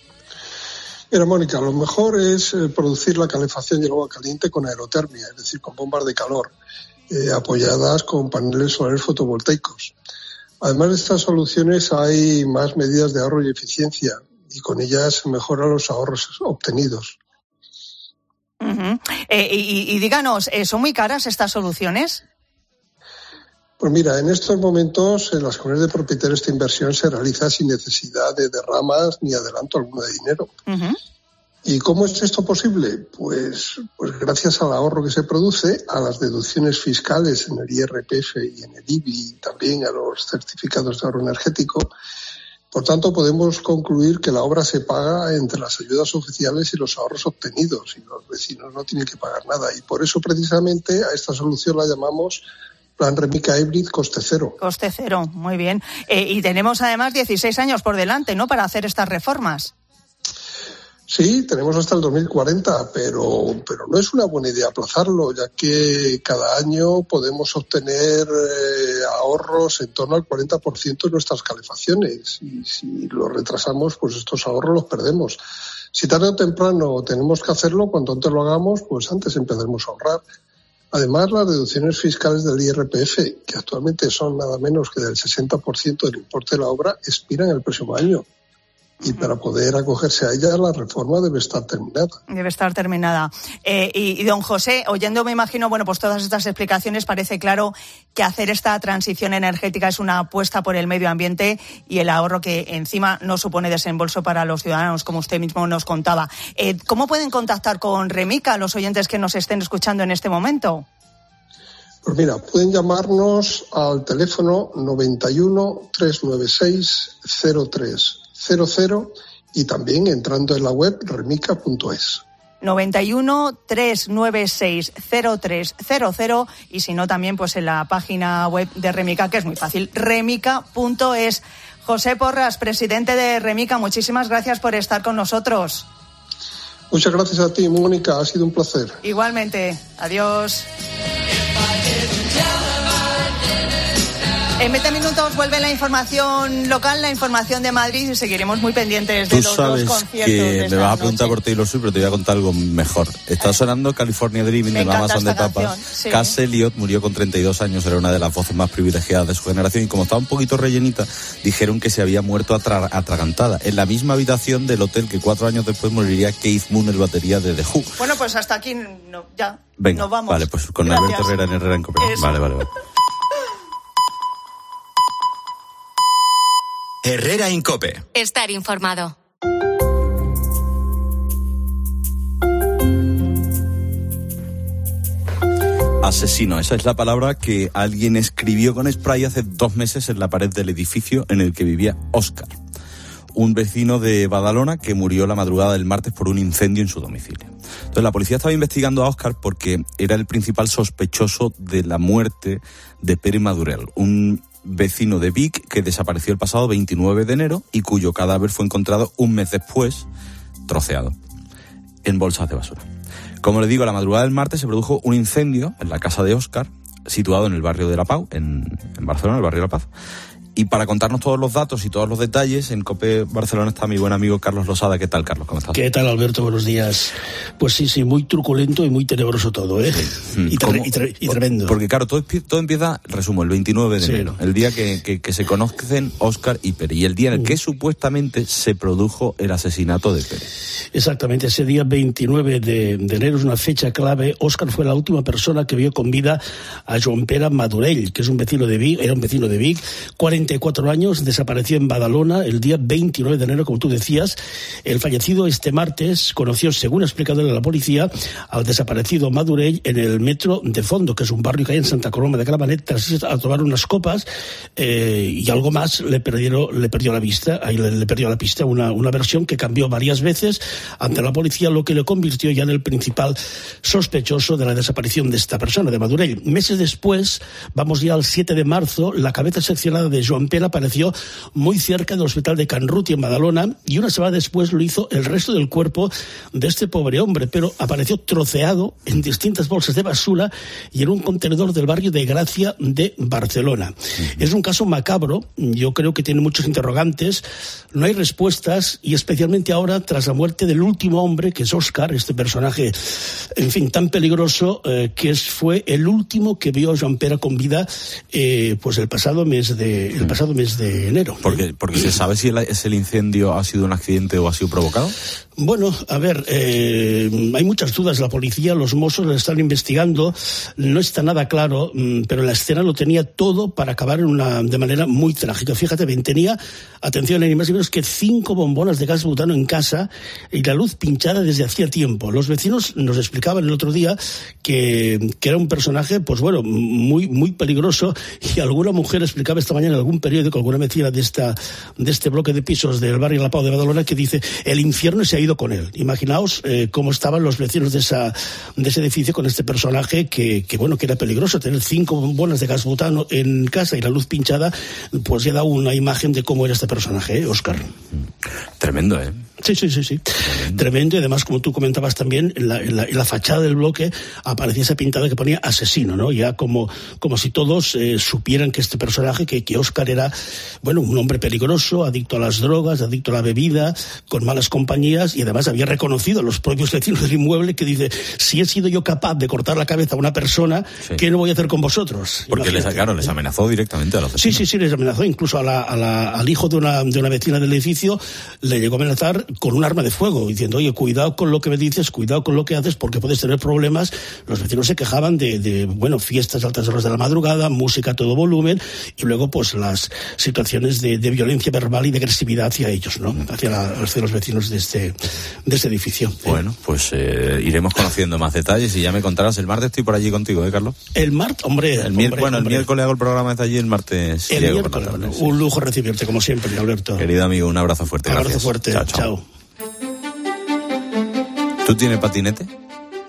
Mira, Mónica, lo mejor es producir la calefacción y el agua caliente con aerotermia, es decir, con bombas de calor, apoyadas con paneles solares fotovoltaicos. Además de estas soluciones hay más medidas de ahorro y eficiencia, y con ellas se mejoran los ahorros obtenidos. Uh-huh. Y díganos, ¿son muy caras estas soluciones? Pues mira, en estos momentos en las comunidades de propietarios esta inversión se realiza sin necesidad de derramas ni adelanto alguno de dinero. Uh-huh. ¿Y cómo es esto posible? Pues gracias al ahorro que se produce, a las deducciones fiscales en el IRPF y en el IBI, y también a los certificados de ahorro energético. Por tanto, podemos concluir que la obra se paga entre las ayudas oficiales y los ahorros obtenidos, y los vecinos no tienen que pagar nada. Y por eso, precisamente, a esta solución la llamamos Plan Remica Hybrid Coste Cero. Coste cero, muy bien. Y tenemos además 16 años por delante, ¿no?, para hacer estas reformas. Sí, tenemos hasta el 2040, pero no es una buena idea aplazarlo, ya que cada año podemos obtener ahorros en torno al 40% de nuestras calefacciones. Y si lo retrasamos, pues estos ahorros los perdemos. Si tarde o temprano tenemos que hacerlo, cuanto antes lo hagamos, pues antes empezaremos a ahorrar. Además, las deducciones fiscales del IRPF, que actualmente son nada menos que del 60% del importe de la obra, expiran el próximo año. Y para poder acogerse a ella, la reforma debe estar terminada. Debe estar terminada. Y don José, oyendo, me imagino, pues todas estas explicaciones, parece claro que hacer esta transición energética es una apuesta por el medio ambiente y el ahorro que encima no supone desembolso para los ciudadanos, como usted mismo nos contaba. ¿Cómo pueden contactar con Remica los oyentes que nos estén escuchando en este momento? Pues mira, pueden llamarnos al teléfono 91 396 0300 y también entrando en la web remica.es. 91 396 0300 y si no también pues en la página web de Remica, que es muy fácil, remica.es. José Porras, presidente de Remica, muchísimas gracias por estar con nosotros. Muchas gracias a ti, Mónica, ha sido un placer. Igualmente, adiós. En 20 minutos vuelve la información local, la información de Madrid y seguiremos muy pendientes de los dos conciertos. Tú sabes que me vas a preguntar por Taylor Swift, pero te voy a contar algo mejor. Está sonando California Dreaming de Mamas and the Papas. Sí. Cass Elliot murió con 32 años, era una de las voces más privilegiadas de su generación y como estaba un poquito rellenita, dijeron que se había muerto atragantada en la misma habitación del hotel que 4 años después moriría Keith Moon, el batería de The Who. Bueno, pues hasta aquí ya. Venga, nos vamos. Vale, pues con Gracias. Alberto Herrera en Herrera en Cope. Vale. Herrera en Cope. Estar informado. Asesino, esa es la palabra que alguien escribió con spray hace 2 meses en la pared del edificio en el que vivía Óscar, un vecino de Badalona que murió la madrugada del martes por un incendio en su domicilio. Entonces la policía estaba investigando a Óscar porque era el principal sospechoso de la muerte de Pere Madurell, un vecino de Vic que desapareció el pasado 29 de enero y cuyo cadáver fue encontrado un mes después, troceado, en bolsas de basura. Como le digo, a la madrugada del martes se produjo un incendio en la casa de Óscar, situado en el barrio de La Pau, en Barcelona, el barrio de La Paz. Y para contarnos todos los datos y todos los detalles, en COPE Barcelona está mi buen amigo Carlos Losada. ¿Qué tal, Carlos? ¿Cómo estás? ¿Qué tal, Alberto? Buenos días. Pues sí, muy truculento y muy tenebroso todo, ¿eh? Sí. Y tremendo. Porque claro, todo empieza, resumo, el 29 de enero, el día que se conocen Óscar y Pere, y el día en el que supuestamente se produjo el asesinato de Pere. Exactamente, ese día 29 de enero es una fecha clave. Óscar fue la última persona que vio con vida a Joan Pere Madurell, que es un vecino de Vic, era un vecino de Vic, 44 años, desapareció en Badalona el día 29 de enero, como tú decías. El fallecido este martes conoció, según ha explicado la policía, al desaparecido Madurell en el metro de Fondo, que es un barrio que hay en Santa Coloma de Gramenet, tras ir a tomar unas copas y algo más le perdió la vista. Ahí le perdió la pista, una versión que cambió varias veces ante la policía, lo que le convirtió ya en el principal sospechoso de la desaparición de esta persona, de Madurell. Meses después, vamos ya al 7 de marzo, la cabeza seccionada de Joan Pere apareció muy cerca del hospital de Can Ruti en Badalona y una semana después lo hizo el resto del cuerpo de este pobre hombre, pero apareció troceado en distintas bolsas de basura y en un contenedor del barrio de Gracia de Barcelona. Es un caso macabro, yo creo que tiene muchos interrogantes, no hay respuestas y especialmente ahora tras la muerte del último hombre, que es Óscar, este personaje, en fin, tan peligroso, que fue el último que vio a Joan Pere con vida pues el pasado mes de enero. Porque ¿se sabe si el incendio ha sido un accidente o ha sido provocado? Bueno, a ver, hay muchas dudas. La policía, los Mossos lo están investigando. No está nada claro, pero la escena lo tenía todo para acabar de manera muy trágica. Fíjate bien, tenía, atención, ni más ni menos que 5 bombonas de gas butano en casa y la luz pinchada desde hacía tiempo. Los vecinos nos explicaban el otro día que era un personaje, pues bueno, muy peligroso, y alguna mujer explicaba esta mañana en algún periódico, alguna vecina de este bloque de pisos del barrio La Pau de Badalona, que dice: el infierno se ha ido con él. Imaginaos cómo estaban los vecinos de ese edificio con este personaje que era peligroso. Tener 5 bombonas de gas butano en casa y la luz pinchada, pues ya da una imagen de cómo era este personaje, Óscar. Tremendo, ¿eh? Sí. Tremendo. Y además, como tú comentabas también, en la fachada del bloque aparecía esa pintada que ponía asesino, ¿no? Ya como si todos supieran que este personaje, que Óscar era, bueno, un hombre peligroso, adicto a las drogas, adicto a la bebida, con malas compañías, y además había reconocido a los propios vecinos del inmueble que dice: si he sido yo capaz de cortar la cabeza a una persona, ¿qué no voy a hacer con vosotros? Porque les amenazó directamente a los vecinos. Sí, les amenazó. Incluso al hijo de una vecina del edificio le llegó a amenazar con un arma de fuego, diciendo: oye, cuidado con lo que me dices, cuidado con lo que haces, porque puedes tener problemas. Los vecinos se quejaban de fiestas a altas horas de la madrugada, música a todo volumen, y luego pues las situaciones de violencia verbal y de agresividad hacia ellos, ¿no? Hacia los vecinos de este edificio. Bueno, pues iremos conociendo más detalles y ya me contarás. El martes estoy por allí contigo, ¿Carlos? El martes, hombre. El miércoles hago el programa desde allí, el martes. El miércoles, un lujo recibirte, como siempre, Alberto. Querido amigo, un abrazo fuerte. Un abrazo fuerte. Chao. ¿Tú tienes patinete?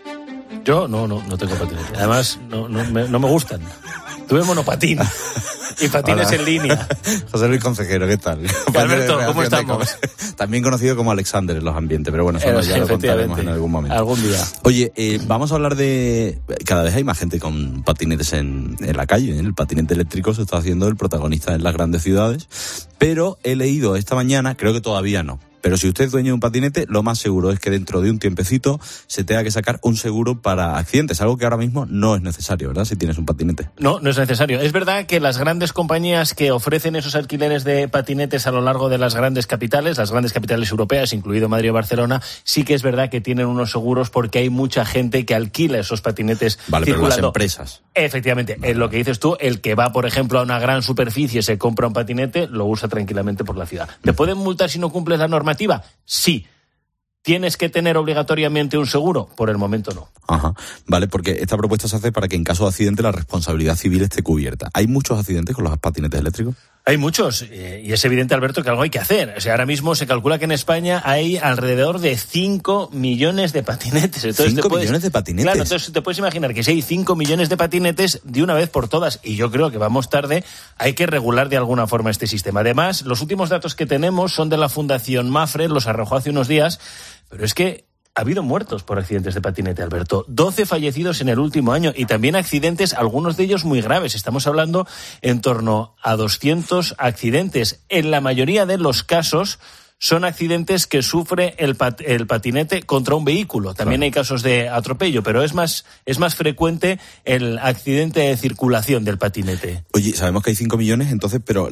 Yo no tengo patinete. Además, no me gustan. Tuve monopatín. Y patines Hola. en línea. José Luis Consejero, ¿qué tal? Alberto, ¿cómo estamos? También conocido como Alexander en los ambientes, pero bueno, eso ya lo contaremos en algún momento. Algún día. Oye, vamos a hablar de... Cada vez hay más gente con patinetes en la calle, ¿eh? El patinete eléctrico se está haciendo el protagonista en las grandes ciudades, pero he leído esta mañana, creo que todavía no, pero si usted es dueño de un patinete, lo más seguro es que dentro de un tiempecito se tenga que sacar un seguro para accidentes, algo que ahora mismo no es necesario, ¿verdad? Si tienes un patinete. No, no es necesario. Es verdad que las grandes compañías que ofrecen esos alquileres de patinetes a lo largo de las grandes capitales europeas, incluido Madrid o Barcelona, sí que es verdad que tienen unos seguros porque hay mucha gente que alquila esos patinetes vale, circulando. Pero las empresas. Efectivamente, vale. Lo que dices tú, el que va, por ejemplo, a una gran superficie, se compra un patinete, lo usa tranquilamente por la ciudad. ¿Te pueden multar si no cumples la normativa? Sí. ¿Tienes que tener obligatoriamente un seguro? Por el momento no. Ajá. Vale, porque esta propuesta se hace para que en caso de accidente la responsabilidad civil esté cubierta. ¿Hay muchos accidentes con los patinetes eléctricos? Hay muchos, y es evidente, Alberto, que algo hay que hacer. O sea, ahora mismo se calcula que en España hay alrededor de 5 millones de patinetes. Entonces, 5 millones de patinetes. Claro, entonces te puedes imaginar que si hay 5 millones de patinetes, de una vez por todas, y yo creo que vamos tarde, hay que regular de alguna forma este sistema. Además, los últimos datos que tenemos son de la Fundación Mafre, los arrojó hace unos días, pero es que ha habido muertos por accidentes de patinete, Alberto. 12 fallecidos en el último año y también accidentes, algunos de ellos muy graves. Estamos hablando en torno a 200 accidentes. En la mayoría de los casos son accidentes que sufre el patinete contra un vehículo. También hay casos de atropello, pero es más frecuente el accidente de circulación del patinete. Oye, sabemos que hay 5 millones, entonces, pero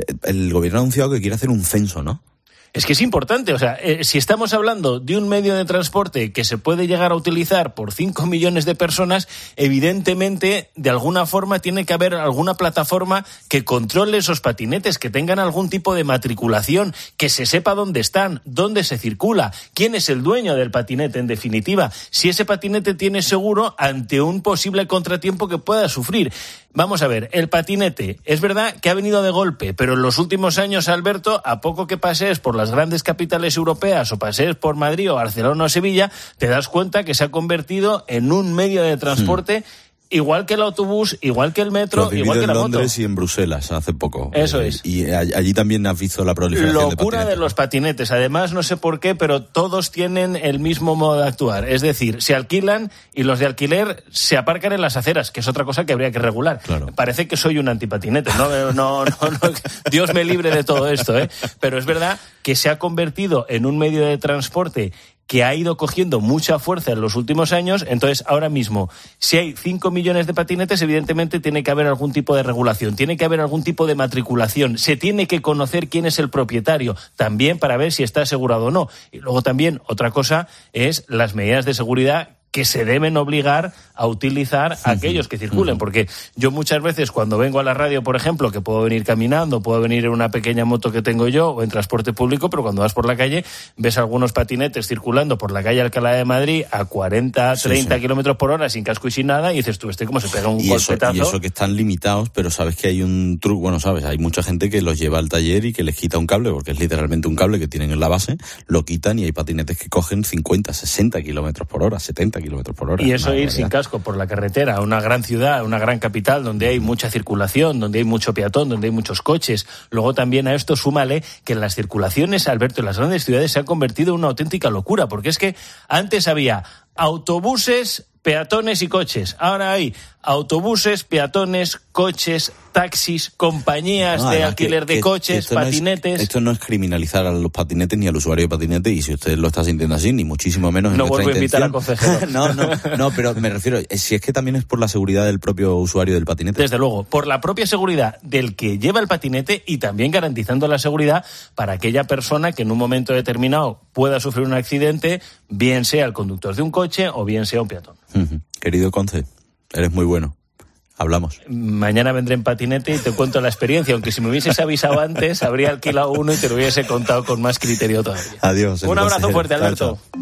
el gobierno ha anunciado que quiere hacer un censo, ¿no? Es que es importante, o sea, si estamos hablando de un medio de transporte que se puede llegar a utilizar por 5 millones de personas, evidentemente, de alguna forma tiene que haber alguna plataforma que controle esos patinetes, que tengan algún tipo de matriculación, que se sepa dónde están, dónde se circula, quién es el dueño del patinete, en definitiva, si ese patinete tiene seguro ante un posible contratiempo que pueda sufrir. Vamos a ver, el patinete, es verdad que ha venido de golpe, pero en los últimos años, Alberto, a poco que pasees por las grandes capitales europeas o pasees por Madrid o Barcelona o Sevilla, te das cuenta que se ha convertido en un medio de transporte igual que el autobús, igual que el metro, igual que la moto. En Londres y en Bruselas hace poco. Eso es. Y allí también has visto la proliferación de patinetes. Locura de los patinetes. Además, no sé por qué, pero todos tienen el mismo modo de actuar. Es decir, se alquilan y los de alquiler se aparcan en las aceras, que es otra cosa que habría que regular. Claro. Parece que soy un antipatinete. No, Dios me libre de todo esto, ¿eh? Pero es verdad que se ha convertido en un medio de transporte que ha ido cogiendo mucha fuerza en los últimos años. Entonces, ahora mismo, si hay 5 millones de patinetes, evidentemente tiene que haber algún tipo de regulación, tiene que haber algún tipo de matriculación, se tiene que conocer quién es el propietario, también para ver si está asegurado o no. Y luego también, otra cosa es las medidas de seguridad que se deben obligar a utilizar a aquellos que circulen, porque yo muchas veces cuando vengo a la radio, por ejemplo, que puedo venir caminando, puedo venir en una pequeña moto que tengo yo o en transporte público, pero cuando vas por la calle ves algunos patinetes circulando por la calle Alcalá de Madrid a 40, 30 kilómetros por hora sin casco y sin nada, y dices tú, ¿cómo se pega un golpetazo? Y eso que están limitados, pero sabes que hay un truco, bueno, sabes, hay mucha gente que los lleva al taller y que les quita un cable, porque es literalmente un cable que tienen en la base, lo quitan y hay patinetes que cogen 50, 60 kilómetros por hora, 70 kilómetros por hora. Y eso ir sin casco por la carretera a una gran ciudad, a una gran capital donde hay mucha circulación, donde hay mucho peatón, donde hay muchos coches. Luego también a esto súmale que en las circulaciones, Alberto, en las grandes ciudades se ha convertido en una auténtica locura, porque es que antes había autobuses, peatones y coches. Ahora hay autobuses, peatones, coches, taxis, compañías de alquiler de coches, patinetes. Esto no es criminalizar a los patinetes ni al usuario de patinete, y si usted lo está sintiendo así, ni muchísimo menos en no nuestra intención. No vuelvo a invitar a consejero. No, pero me refiero, si es que también es por la seguridad del propio usuario del patinete. Desde luego, por la propia seguridad del que lleva el patinete y también garantizando la seguridad para aquella persona que en un momento determinado pueda sufrir un accidente, bien sea el conductor de un coche o bien sea un peatón. Querido Conce, eres muy bueno. Hablamos. Mañana vendré en patinete y te cuento la experiencia, aunque si me hubieses avisado antes, habría alquilado uno y te lo hubiese contado con más criterio todavía. Adiós. Un abrazo fuerte, Alberto. Chao.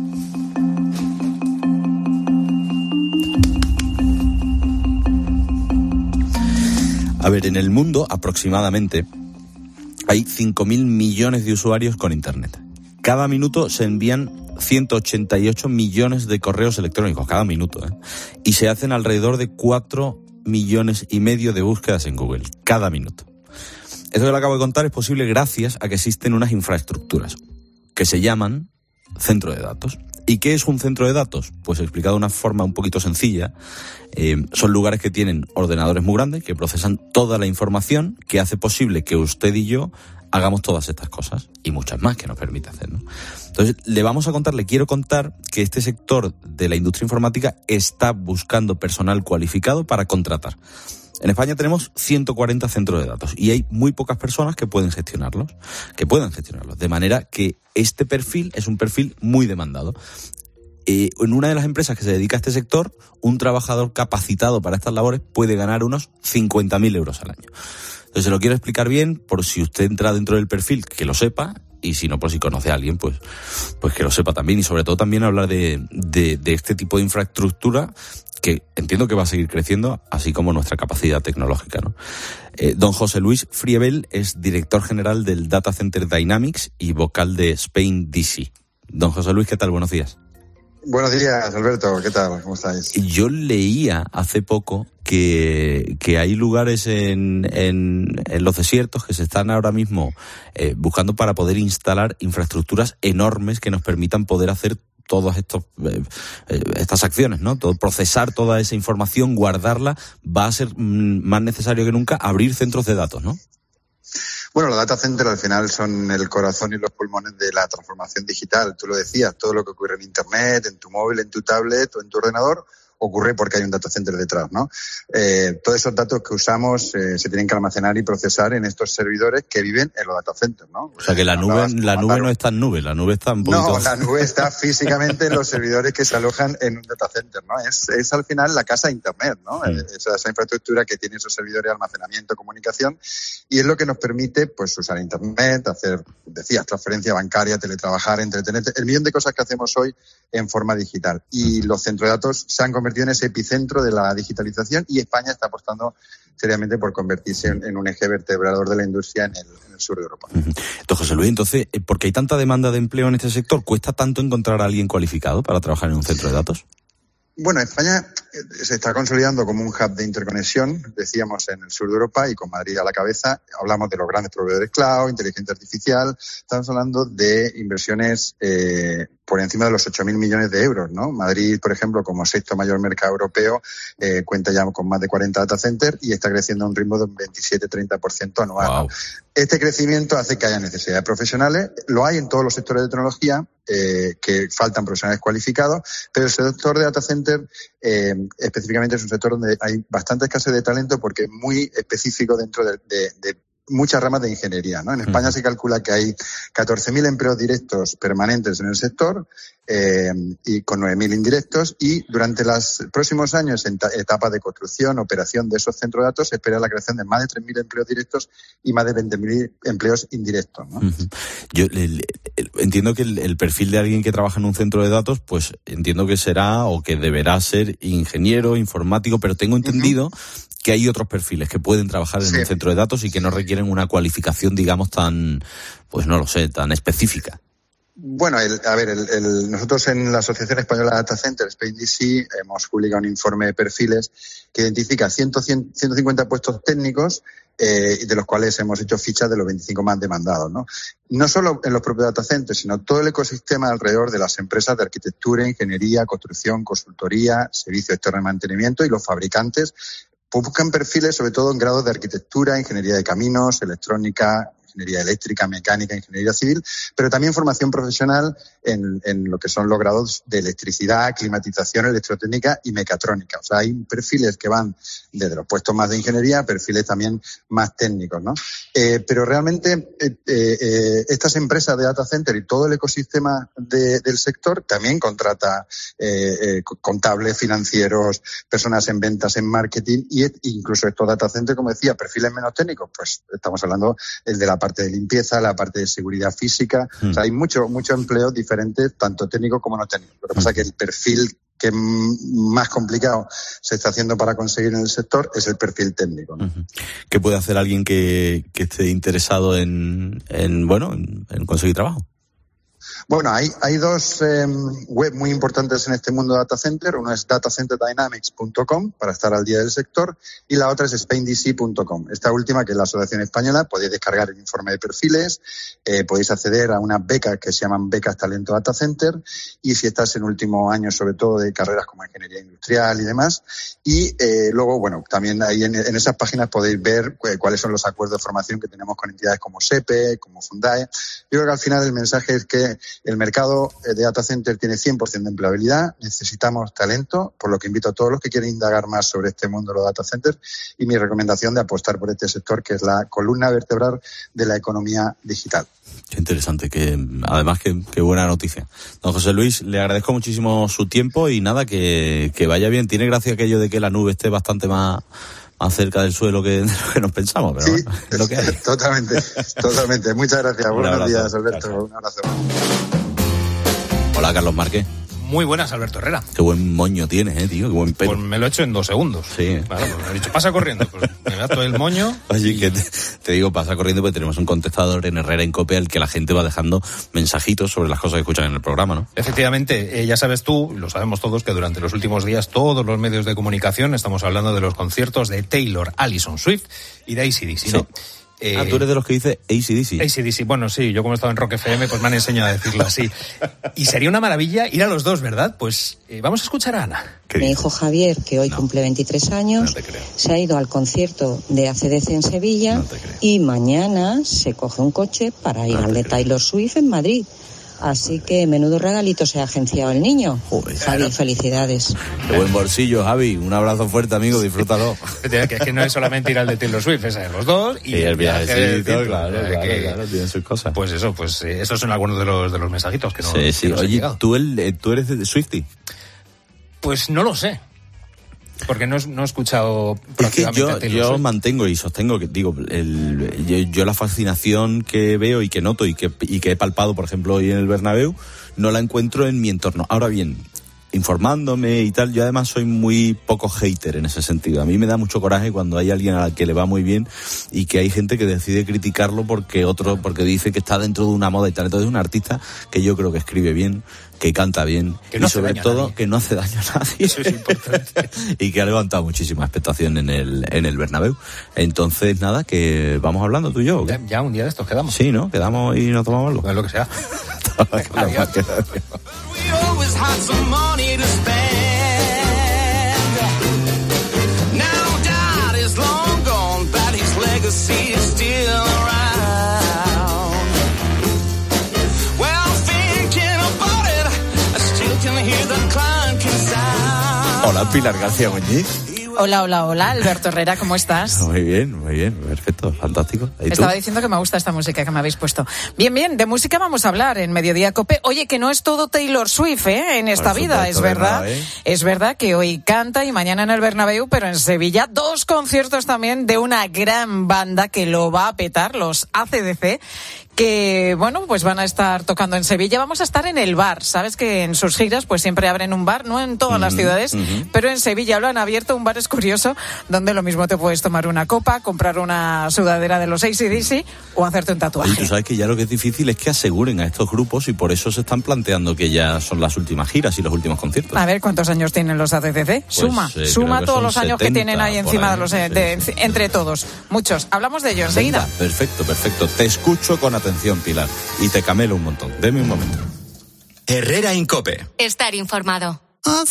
A ver, en el mundo aproximadamente hay 5.000 millones de usuarios con Internet. Cada minuto se envían 188 millones de correos electrónicos, cada minuto, y se hacen alrededor de 4,5 millones de búsquedas en Google, cada minuto. Esto que le acabo de contar es posible gracias a que existen unas infraestructuras que se llaman centro de datos. ¿Y qué es un centro de datos? Pues explicado de una forma un poquito sencilla, son lugares que tienen ordenadores muy grandes que procesan toda la información que hace posible que usted y yo hagamos todas estas cosas y muchas más que nos permite hacer, ¿no? Entonces, le quiero contar que este sector de la industria informática está buscando personal cualificado para contratar. En España tenemos 140 centros de datos y hay muy pocas personas que pueden gestionarlos. De manera que este perfil es un perfil muy demandado. En una de las empresas que se dedica a este sector, un trabajador capacitado para estas labores puede ganar unos 50.000 euros al año. Entonces, se lo quiero explicar bien, por si usted entra dentro del perfil, que lo sepa, y si no, por si conoce a alguien, pues que lo sepa también. Y sobre todo también hablar de este tipo de infraestructura que entiendo que va a seguir creciendo, así como nuestra capacidad tecnológica, ¿no? Don José Luis Friebel es director general del Data Center Dynamics y vocal de Spain DC. Don José Luis, ¿qué tal? Buenos días. Buenos días, Alberto. ¿Qué tal? ¿Cómo estáis? Yo leía hace poco que hay lugares en los desiertos que se están ahora mismo buscando para poder instalar infraestructuras enormes que nos permitan poder hacer todas estas acciones, ¿no? Procesar toda esa información, guardarla. Va a ser más necesario que nunca abrir centros de datos, ¿no? Bueno, los data centers al final son el corazón y los pulmones de la transformación digital. Tú lo decías, todo lo que ocurre en Internet, en tu móvil, en tu tablet o en tu ordenador, ocurre porque hay un data center detrás, ¿no? Todos esos datos que usamos se tienen que almacenar y procesar en estos servidores que viven en los data centers, ¿no? O sea que la nube no está en nube, la nube está un poquito... No, la nube está físicamente en los servidores que se alojan en un data center, ¿no? Es al final la casa de Internet, ¿no? Esa infraestructura que tiene esos servidores de almacenamiento, comunicación, y es lo que nos permite, pues, usar Internet, hacer, decías, transferencia bancaria, teletrabajar, entretenerte, el millón de cosas que hacemos hoy en forma digital. Y los centros de datos se han convertido en ese epicentro de la digitalización y España está apostando seriamente por convertirse en un eje vertebrador de la industria en el sur de Europa. Don José Luis, entonces, ¿por qué hay tanta demanda de empleo en este sector? ¿Cuesta tanto encontrar a alguien cualificado para trabajar en un centro de datos? Bueno, España se está consolidando como un hub de interconexión, decíamos, en el sur de Europa y con Madrid a la cabeza. Hablamos de los grandes proveedores cloud, inteligencia artificial. Estamos hablando de inversiones por encima de los 8.000 millones de euros, ¿no? Madrid, por ejemplo, como sexto mayor mercado europeo, cuenta ya con más de 40 data centers y está creciendo a un ritmo de un 27-30% anual. Wow. Este crecimiento hace que haya necesidad de profesionales. Lo hay en todos los sectores de tecnología, que faltan profesionales cualificados, pero el sector de data center específicamente es un sector donde hay bastante escasez de talento porque es muy específico dentro de muchas ramas de ingeniería, ¿no? En España se calcula que hay 14.000 empleos directos permanentes en el sector y con 9.000 indirectos, y durante los próximos años, en etapa de construcción, operación de esos centros de datos, se espera la creación de más de 3.000 empleos directos y más de 20.000 empleos indirectos, ¿no? Yo entiendo que el perfil de alguien que trabaja en un centro de datos, pues entiendo que será o que deberá ser ingeniero, informático, pero tengo entendido que hay otros perfiles que pueden trabajar en un centro de datos y que no requieren una cualificación, digamos, tan, pues no lo sé, tan específica. Bueno, nosotros en la Asociación Española de Data Center, Spain DC, hemos publicado un informe de perfiles que identifica 150 puestos técnicos, de los cuales hemos hecho fichas de los 25 más demandados, ¿no? No solo en los propios data centers, sino todo el ecosistema alrededor de las empresas de arquitectura, ingeniería, construcción, consultoría, servicios externos de mantenimiento y los fabricantes. Pues buscan perfiles sobre todo en grados de arquitectura, ingeniería de caminos, electrónica, ingeniería eléctrica, mecánica, ingeniería civil, pero también formación profesional en lo que son los grados de electricidad, climatización, electrotécnica y mecatrónica. O sea, hay perfiles que van desde los puestos más de ingeniería a perfiles también más técnicos, ¿no? Pero realmente estas empresas de data center y todo el ecosistema del sector también contrata contables, financieros, personas en ventas, en marketing, y incluso estos data centers, como decía, perfiles menos técnicos, pues estamos hablando el de la parte de limpieza, la parte de seguridad física. O sea, hay mucho empleo diferente, tanto técnico como no técnico. Lo que pasa es que el perfil que más complicado se está haciendo para conseguir en el sector es el perfil técnico, ¿no? ¿Qué puede hacer alguien que esté interesado en conseguir trabajo? Bueno, hay dos web muy importantes en este mundo data center. Uno es datacenterdynamics.com para estar al día del sector y la otra es spaindc.com. Esta última, que es la asociación española, podéis descargar el informe de perfiles, podéis acceder a unas becas que se llaman becas Talento Data Center, y si estás en último año, sobre todo de carreras como ingeniería industrial y demás. Y luego, bueno, también ahí en esas páginas podéis ver cuáles son los acuerdos de formación que tenemos con entidades como SEPE, como Fundae. Yo creo que al final el mensaje es que el mercado de data center tiene 100% de empleabilidad, necesitamos talento, por lo que invito a todos los que quieren indagar más sobre este mundo de los data centers, y mi recomendación de apostar por este sector, que es la columna vertebral de la economía digital. Qué interesante, además qué buena noticia. Don José Luis, le agradezco muchísimo su tiempo y nada, que vaya bien. Tiene gracia aquello de que la nube esté bastante más cerca del suelo que nos pensamos, pero sí, bueno, es lo que hay. Totalmente. Muchas gracias. Buenos días, Alberto. Gracias. Un abrazo. Hola, Carlos Márquez. Muy buenas, Alberto Herrera. Qué buen moño tienes, tío, qué buen pelo. Pues me lo he hecho en 2 segundos. Sí. Claro, pues me he dicho, pasa corriendo. Pues me gasto el moño. Oye, que te digo, pasa corriendo porque tenemos un contestador en Herrera en COPE al que la gente va dejando mensajitos sobre las cosas que escuchan en el programa, ¿no? Efectivamente, ya sabes tú, lo sabemos todos, que durante los últimos días todos los medios de comunicación estamos hablando de los conciertos de Taylor, Allison Swift y de AC/DC, ¿no? Tú eres de los que dice AC/DC. AC/DC, bueno, sí, yo como he estado en Rock FM, pues me han enseñado a decirlo así. Y sería una maravilla ir a los dos, ¿verdad? Pues vamos a escuchar a Ana. Mi hijo Javier, que hoy cumple 23 años, se ha ido al concierto de AC/DC en Sevilla y mañana se coge un coche para ir al de Taylor Swift en Madrid. Así que menudo regalito se ha agenciado el niño. Joder, Javi, felicidades. Qué buen bolsillo, Javi. Un abrazo fuerte, amigo, disfrútalo. Que es que no es solamente ir al de Taylor Swift, es a los dos. Y el viajecito, claro, tienen sus cosas. Pues eso, esos son algunos de los mensajitos que no. Sí. Que nos Oye, ¿tú eres de Swiftie? Pues no lo sé. Porque no he escuchado prácticamente. Es que yo mantengo y sostengo que digo yo la fascinación que veo y que noto y que he palpado, por ejemplo, hoy en el Bernabéu, no la encuentro en mi entorno. Ahora bien, informándome y tal, yo además soy muy poco hater en ese sentido. A mí me da mucho coraje cuando hay alguien al que le va muy bien y que hay gente que decide criticarlo porque dice que está dentro de una moda y tal. Entonces es un artista que yo creo que escribe bien, que canta bien y sobre todo que no hace daño a nadie. Eso es importante. Y que ha levantado muchísima expectación en el Bernabéu. Entonces, nada, que vamos hablando tú y yo. Ya un día de estos quedamos. Sí, ¿no? Quedamos y nos tomamos algo. Es lo que sea. Adiós. Hola, Pilar García Muñiz. Hola, Alberto Herrera, ¿cómo estás? Muy bien, perfecto, fantástico. Estaba diciendo que me gusta esta música que me habéis puesto. Bien, de música vamos a hablar en Mediodía Cope. Oye, que no es todo Taylor Swift, en esta vida, es verdad. Es verdad que hoy canta y mañana en el Bernabéu, pero en Sevilla 2 conciertos también de una gran banda que lo va a petar, los AC/DC, que, bueno, pues van a estar tocando en Sevilla. Vamos a estar en el bar. Sabes que en sus giras pues siempre abren un bar, no en todas las ciudades, pero en Sevilla lo han abierto. Un bar es curioso, donde lo mismo te puedes tomar una copa, comprar una sudadera de los AC/DC o hacerte un tatuaje. Y tú sabes que ya lo que es difícil es que aseguren a estos grupos y por eso se están planteando que ya son las últimas giras y los últimos conciertos. A ver, ¿cuántos años tienen los AC/DC? Pues, suma todos los años que tienen ahí encima de los entre todos. Muchos. Hablamos de ellos enseguida. Perfecto. Te escucho con atención, Pilar, y te camelo un montón. Deme un momento. Herrera en COPE. Estar informado.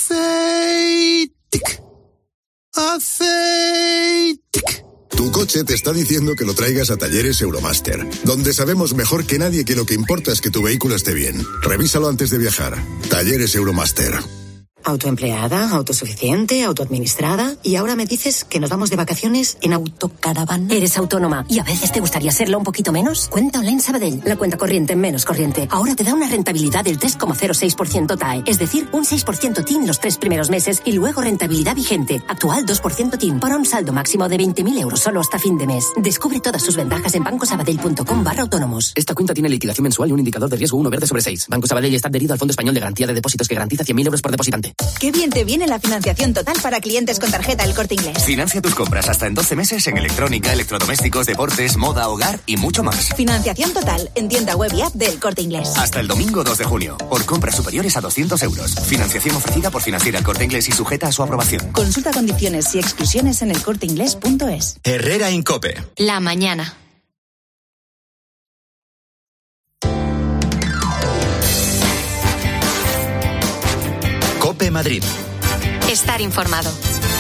Tu coche te está diciendo que lo traigas a Talleres Euromaster, donde sabemos mejor que nadie que lo que importa es que tu vehículo esté bien. Revísalo antes de viajar. Talleres Euromaster. Autoempleada, autosuficiente, autoadministrada. Y ahora me dices que nos vamos de vacaciones en autocaravana. Eres autónoma y a veces te gustaría serlo un poquito menos. Cuenta online Sabadell. La cuenta corriente menos corriente. Ahora te da una rentabilidad del 3,06% TAE. Es decir, un 6% TIN los 3 primeros meses y luego rentabilidad vigente. Actual 2% TIN para un saldo máximo de 20.000 euros solo hasta fin de mes. Descubre todas sus ventajas en bancosabadell.com/autónomos. Esta cuenta tiene liquidación mensual y un indicador de riesgo 1 verde sobre 6. Banco Sabadell está adherido al Fondo Español de Garantía de Depósitos que garantiza 100.000 euros por depositante. Qué bien te viene la financiación total para clientes con tarjeta El Corte Inglés. Financia tus compras hasta en 12 meses en electrónica, electrodomésticos, deportes, moda, hogar y mucho más. Financiación total en tienda web y app del Corte Inglés. Hasta el domingo 2 de junio. Por compras superiores a 200 euros. Financiación ofrecida por Financiera El Corte Inglés y sujeta a su aprobación. Consulta condiciones y exclusiones en elcorteinglés.es. Herrera Incope. La mañana. Cope Madrid. Estar informado.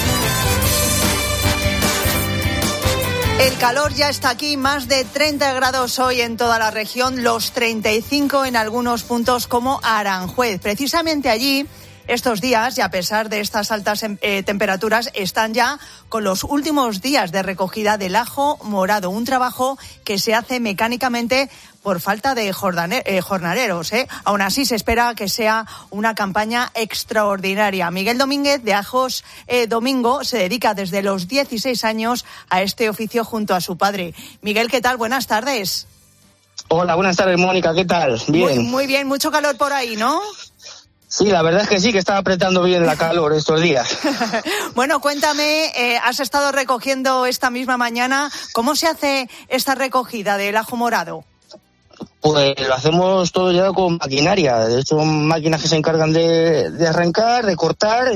El calor ya está aquí, más de 30 grados hoy en toda la región, los 35 en algunos puntos como Aranjuez. Precisamente allí, estos días, y a pesar de estas altas temperaturas, están ya con los últimos días de recogida del ajo morado, un trabajo que se hace mecánicamente por falta de jornaleros. Aún así, se espera que sea una campaña extraordinaria. Miguel Domínguez, de Ajos Domingo, se dedica desde los 16 años a este oficio junto a su padre. Miguel, ¿qué tal? Buenas tardes. Hola, buenas tardes, Mónica, ¿qué tal? Bien. Muy bien, mucho calor por ahí, ¿no? Sí, la verdad es que sí, que está apretando bien la calor estos días. Bueno, cuéntame, has estado recogiendo esta misma mañana. ¿Cómo se hace esta recogida del ajo morado? Pues lo hacemos todo ya con maquinaria. De hecho, son máquinas que se encargan de arrancar, de cortar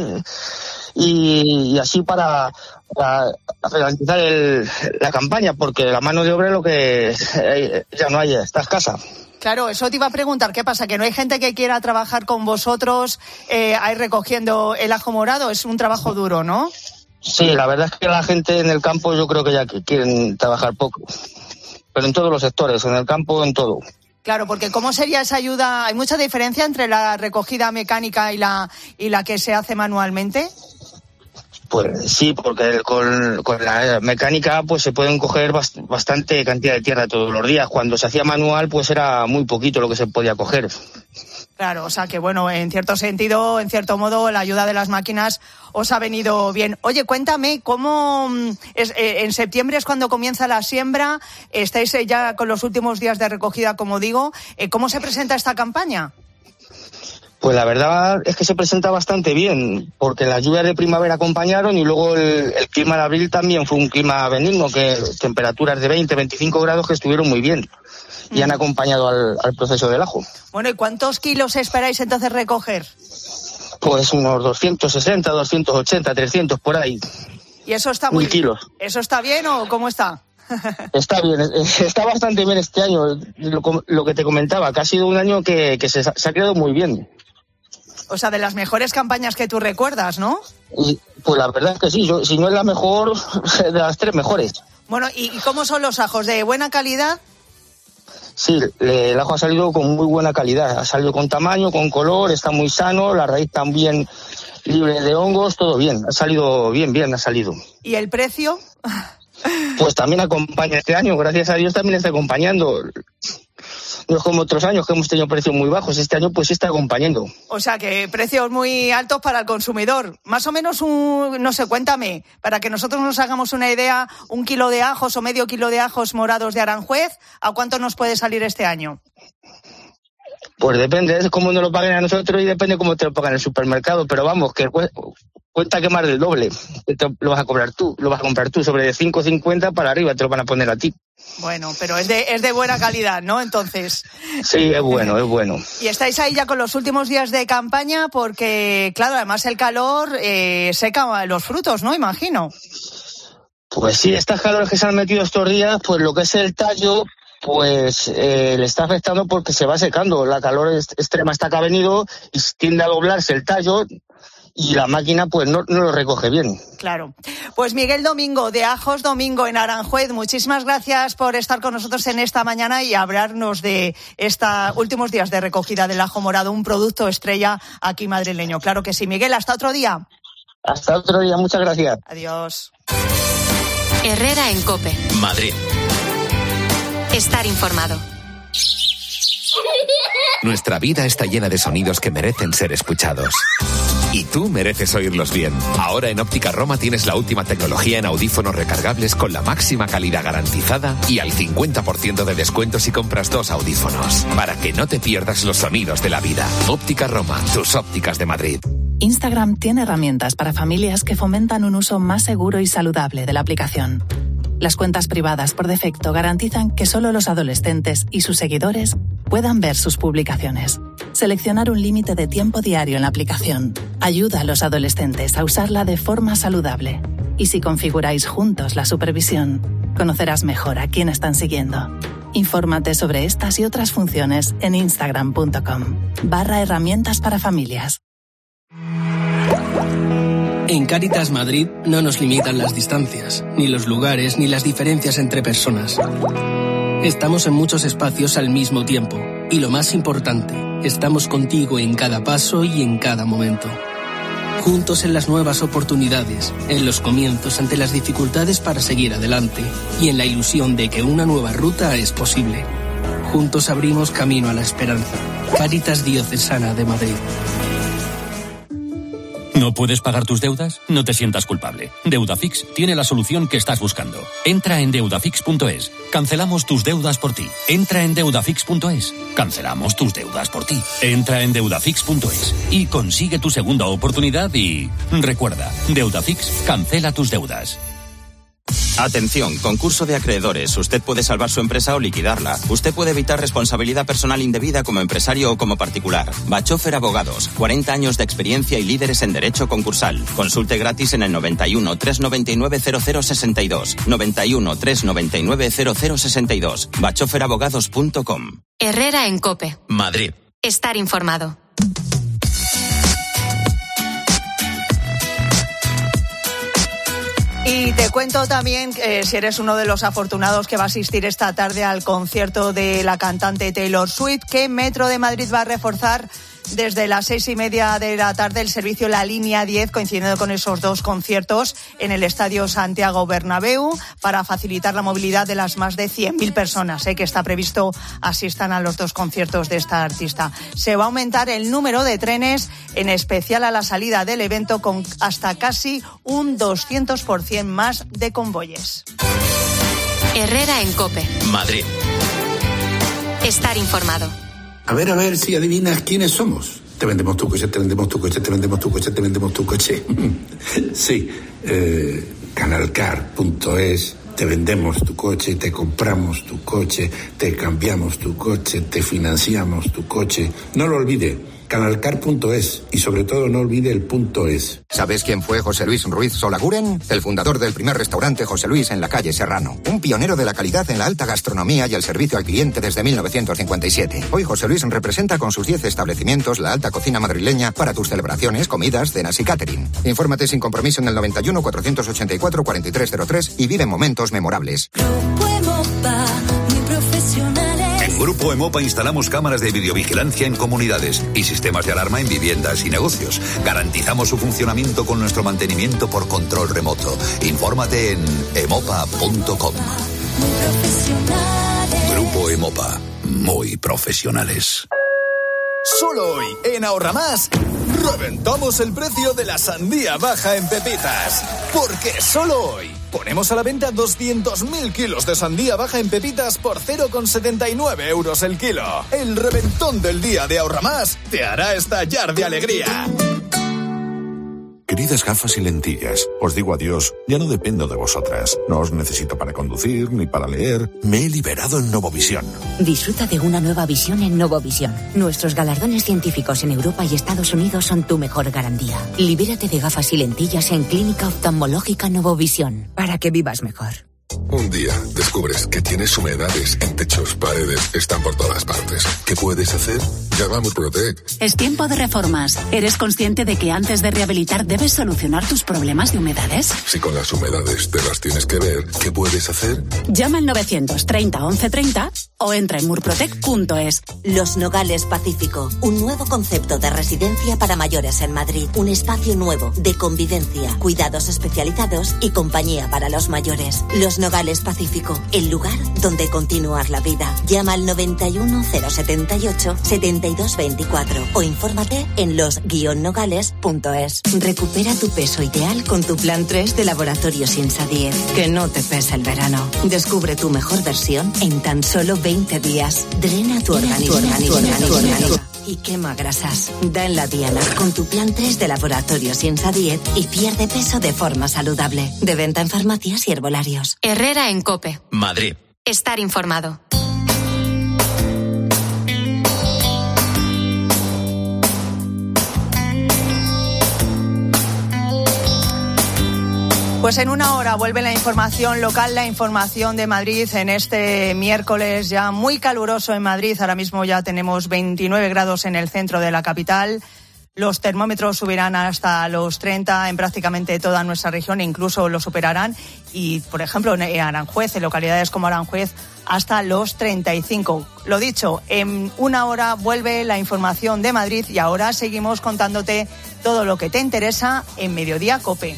y así para garantizar la campaña, porque la mano de obra es lo que ya no hay, está escasa. Claro, eso te iba a preguntar, ¿qué pasa? ¿Que no hay gente que quiera trabajar con vosotros ahí recogiendo el ajo morado? Es un trabajo duro, ¿no? Sí, la verdad es que la gente en el campo yo creo que ya quieren trabajar poco. Pero en todos los sectores, en el campo, en todo. Claro, porque ¿cómo sería esa ayuda? ¿Hay mucha diferencia entre la recogida mecánica y la que se hace manualmente? Pues sí, porque con la mecánica pues se pueden coger bastante cantidad de tierra todos los días. Cuando se hacía manual pues era muy poquito lo que se podía coger. Claro, o sea que bueno, en cierto sentido, en cierto modo, la ayuda de las máquinas os ha venido bien. Oye, cuéntame, ¿cómo en septiembre es cuando comienza la siembra? Estáis ya con los últimos días de recogida, como digo. ¿Cómo se presenta esta campaña? Pues la verdad es que se presenta bastante bien, porque las lluvias de primavera acompañaron y luego el clima de abril también fue un clima benigno, que temperaturas de 20-25 grados que estuvieron muy bien y han acompañado al proceso del ajo. Bueno, ¿y cuántos kilos esperáis entonces recoger? Pues unos 260, 280, 300 por ahí. ¿Y eso está muy 1000 kilos. ¿Eso está bien o cómo está? Está bien, está bastante bien este año. Lo que te comentaba, que ha sido un año que se ha quedado muy bien. O sea, de las mejores campañas que tú recuerdas, ¿no? Y, pues la verdad es que sí, si no es la mejor, de las 3 mejores. Bueno, ¿y cómo son los ajos? ¿De buena calidad? Sí, el ajo ha salido con muy buena calidad, ha salido con tamaño, con color, está muy sano, la raíz también libre de hongos, todo bien, ha salido bien ha salido. ¿Y el precio? Pues también acompaña este año, gracias a Dios también está acompañando. No es como otros años que hemos tenido precios muy bajos, este año pues sí está acompañando. O sea que precios muy altos para el consumidor. Más o menos no sé, cuéntame, para que nosotros nos hagamos una idea, 1 kilo de ajos o medio kilo de ajos morados de Aranjuez, ¿a cuánto nos puede salir este año? Pues depende, es como nos lo paguen a nosotros y depende cómo te lo pagan en el supermercado, pero vamos, que cuenta que más del doble, lo vas a comprar tú sobre de 5,50 para arriba te lo van a poner a ti. Bueno, pero es de buena calidad, ¿no? Entonces. Sí, es bueno. Y estáis ahí ya con los últimos días de campaña porque, claro, además el calor seca los frutos, ¿no? Imagino. Pues sí, estas calores que se han metido estos días, pues lo que es el tallo, pues le está afectando porque se va secando. La calor extrema está que ha venido y tiende a doblarse el tallo y la máquina pues no lo recoge bien. Claro. Pues Miguel Domingo, de Ajos Domingo en Aranjuez, muchísimas gracias por estar con nosotros en esta mañana y hablarnos de estos últimos días de recogida del ajo morado, un producto estrella aquí madrileño. Claro que sí. Miguel, hasta otro día. Hasta otro día, muchas gracias. Adiós. Herrera en COPE. Madrid. Estar informado. Nuestra vida está llena de sonidos que merecen ser escuchados. Y tú mereces oírlos bien. Ahora en Óptica Roma tienes la última tecnología en audífonos recargables con la máxima calidad garantizada y al 50% de descuento si compras 2 audífonos. Para que no te pierdas los sonidos de la vida. Óptica Roma, tus ópticas de Madrid. Instagram tiene herramientas para familias que fomentan un uso más seguro y saludable de la aplicación. Las cuentas privadas por defecto garantizan que solo los adolescentes y sus seguidores puedan ver sus publicaciones. Seleccionar un límite de tiempo diario en la aplicación ayuda a los adolescentes a usarla de forma saludable. Y si configuráis juntos la supervisión, conocerás mejor a quién están siguiendo. Infórmate sobre estas y otras funciones en instagram.com/herramientas para familias. En Cáritas Madrid no nos limitan las distancias, ni los lugares, ni las diferencias entre personas. Estamos en muchos espacios al mismo tiempo. Y lo más importante, estamos contigo en cada paso y en cada momento. Juntos en las nuevas oportunidades, en los comienzos ante las dificultades para seguir adelante y en la ilusión de que una nueva ruta es posible. Juntos abrimos camino a la esperanza. Cáritas Diocesana de Madrid. ¿No puedes pagar tus deudas? No te sientas culpable. Deudafix tiene la solución que estás buscando. Entra en deudafix.es. Cancelamos tus deudas por ti. Entra en deudafix.es. Cancelamos tus deudas por ti. Entra en deudafix.es y consigue tu segunda oportunidad y... recuerda, Deudafix cancela tus deudas. Atención, concurso de acreedores. Usted puede salvar su empresa o liquidarla. Usted puede evitar responsabilidad personal indebida como empresario o como particular. Bachofer Abogados, 40 años de experiencia y líderes en derecho concursal. Consulte gratis en el 91 399 0062. 91 399 0062. bachoferabogados.com. Herrera en COPE. Madrid. Estar informado. Y te cuento también, si eres uno de los afortunados que va a asistir esta tarde al concierto de la cantante Taylor Swift, que Metro de Madrid va a reforzar desde las 6:30 de la tarde el servicio La Línea 10, coincidiendo con esos dos conciertos en el Estadio Santiago Bernabéu, para facilitar la movilidad de las más de 100.000 personas que está previsto asistan a los dos conciertos de esta artista. Se va a aumentar el número de trenes, en especial a la salida del evento, con hasta casi un 200% más de convoyes. Herrera en COPE. Madrid. Estar informado. A ver si adivinas quiénes somos. Te vendemos tu coche, te vendemos tu coche, te vendemos tu coche, te vendemos tu coche. Sí, canalcar.es. Te vendemos tu coche, te compramos tu coche, te cambiamos tu coche, te financiamos tu coche. No lo olvide. Canalcar.es y sobre todo no olvide el .es. ¿Sabes quién fue José Luis Ruiz Solaguren? El fundador del primer restaurante José Luis en la calle Serrano. Un pionero de la calidad en la alta gastronomía y el servicio al cliente desde 1957. Hoy José Luis representa con sus 10 establecimientos la alta cocina madrileña para tus celebraciones, comidas, cenas y catering. Infórmate sin compromiso en el 91 484 4303 y vive momentos memorables. En Grupo Emopa instalamos cámaras de videovigilancia en comunidades y sistemas de alarma en viviendas y negocios. Garantizamos su funcionamiento con nuestro mantenimiento por control remoto. Infórmate en emopa.com. Grupo Emopa, muy profesionales. Solo hoy, en Ahorramás, reventamos el precio de la sandía baja en pepitas. Porque solo hoy ponemos a la venta 200.000 kilos de sandía baja en pepitas por 0,79 euros el kilo. El reventón del día de Ahorramás te hará estallar de alegría. Queridas gafas y lentillas, os digo adiós, ya no dependo de vosotras. No os necesito para conducir ni para leer. Me he liberado en Novovisión. Disfruta de una nueva visión en Novovisión. Nuestros galardones científicos en Europa y Estados Unidos son tu mejor garantía. Libérate de gafas y lentillas en Clínica Oftalmológica Novovisión, para que vivas mejor. Un día descubres que tienes humedades en techos, paredes, están por todas partes. ¿Qué puedes hacer? Llama a Murprotec. Es tiempo de reformas. ¿Eres consciente de que antes de rehabilitar debes solucionar tus problemas de humedades? Si con las humedades te las tienes que ver, ¿qué puedes hacer? Llama al 930 1130 o entra en murprotec.es. Los Nogales Pacífico, un nuevo concepto de residencia para mayores en Madrid. Un espacio nuevo de convivencia, cuidados especializados y compañía para los mayores. Los Nogales Pacífico, el lugar donde continuar la vida. Llama al 91 078 7224 o infórmate en los-nogales.es. Recupera tu peso ideal con tu plan 3 de Laboratorios INSA 10. Que no te pese el verano. Descubre tu mejor versión en tan solo 20 días. Drena tu organismo. y quema grasas. Da en la diana con tu plan 3 de Laboratorios Insadiet y pierde peso de forma saludable. De venta en farmacias y herbolarios. Herrera en COPE. Madrid. Estar informado. Pues en una hora vuelve la información local, la información de Madrid en este miércoles ya muy caluroso en Madrid. Ahora mismo ya tenemos 29 grados en el centro de la capital. Los termómetros subirán hasta los 30 en prácticamente toda nuestra región, e incluso lo superarán. Y, por ejemplo, en Aranjuez, en localidades como Aranjuez, hasta los 35. Lo dicho, en una hora vuelve la información de Madrid y ahora seguimos contándote todo lo que te interesa en Mediodía COPE.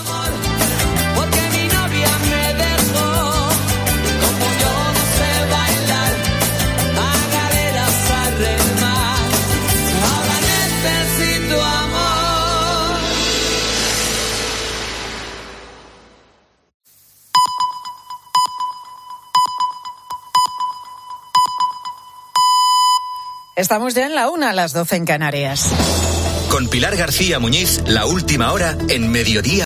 Estamos ya en la 1, a las 12 en Canarias. Con Pilar García Muñiz, la última hora en Mediodía.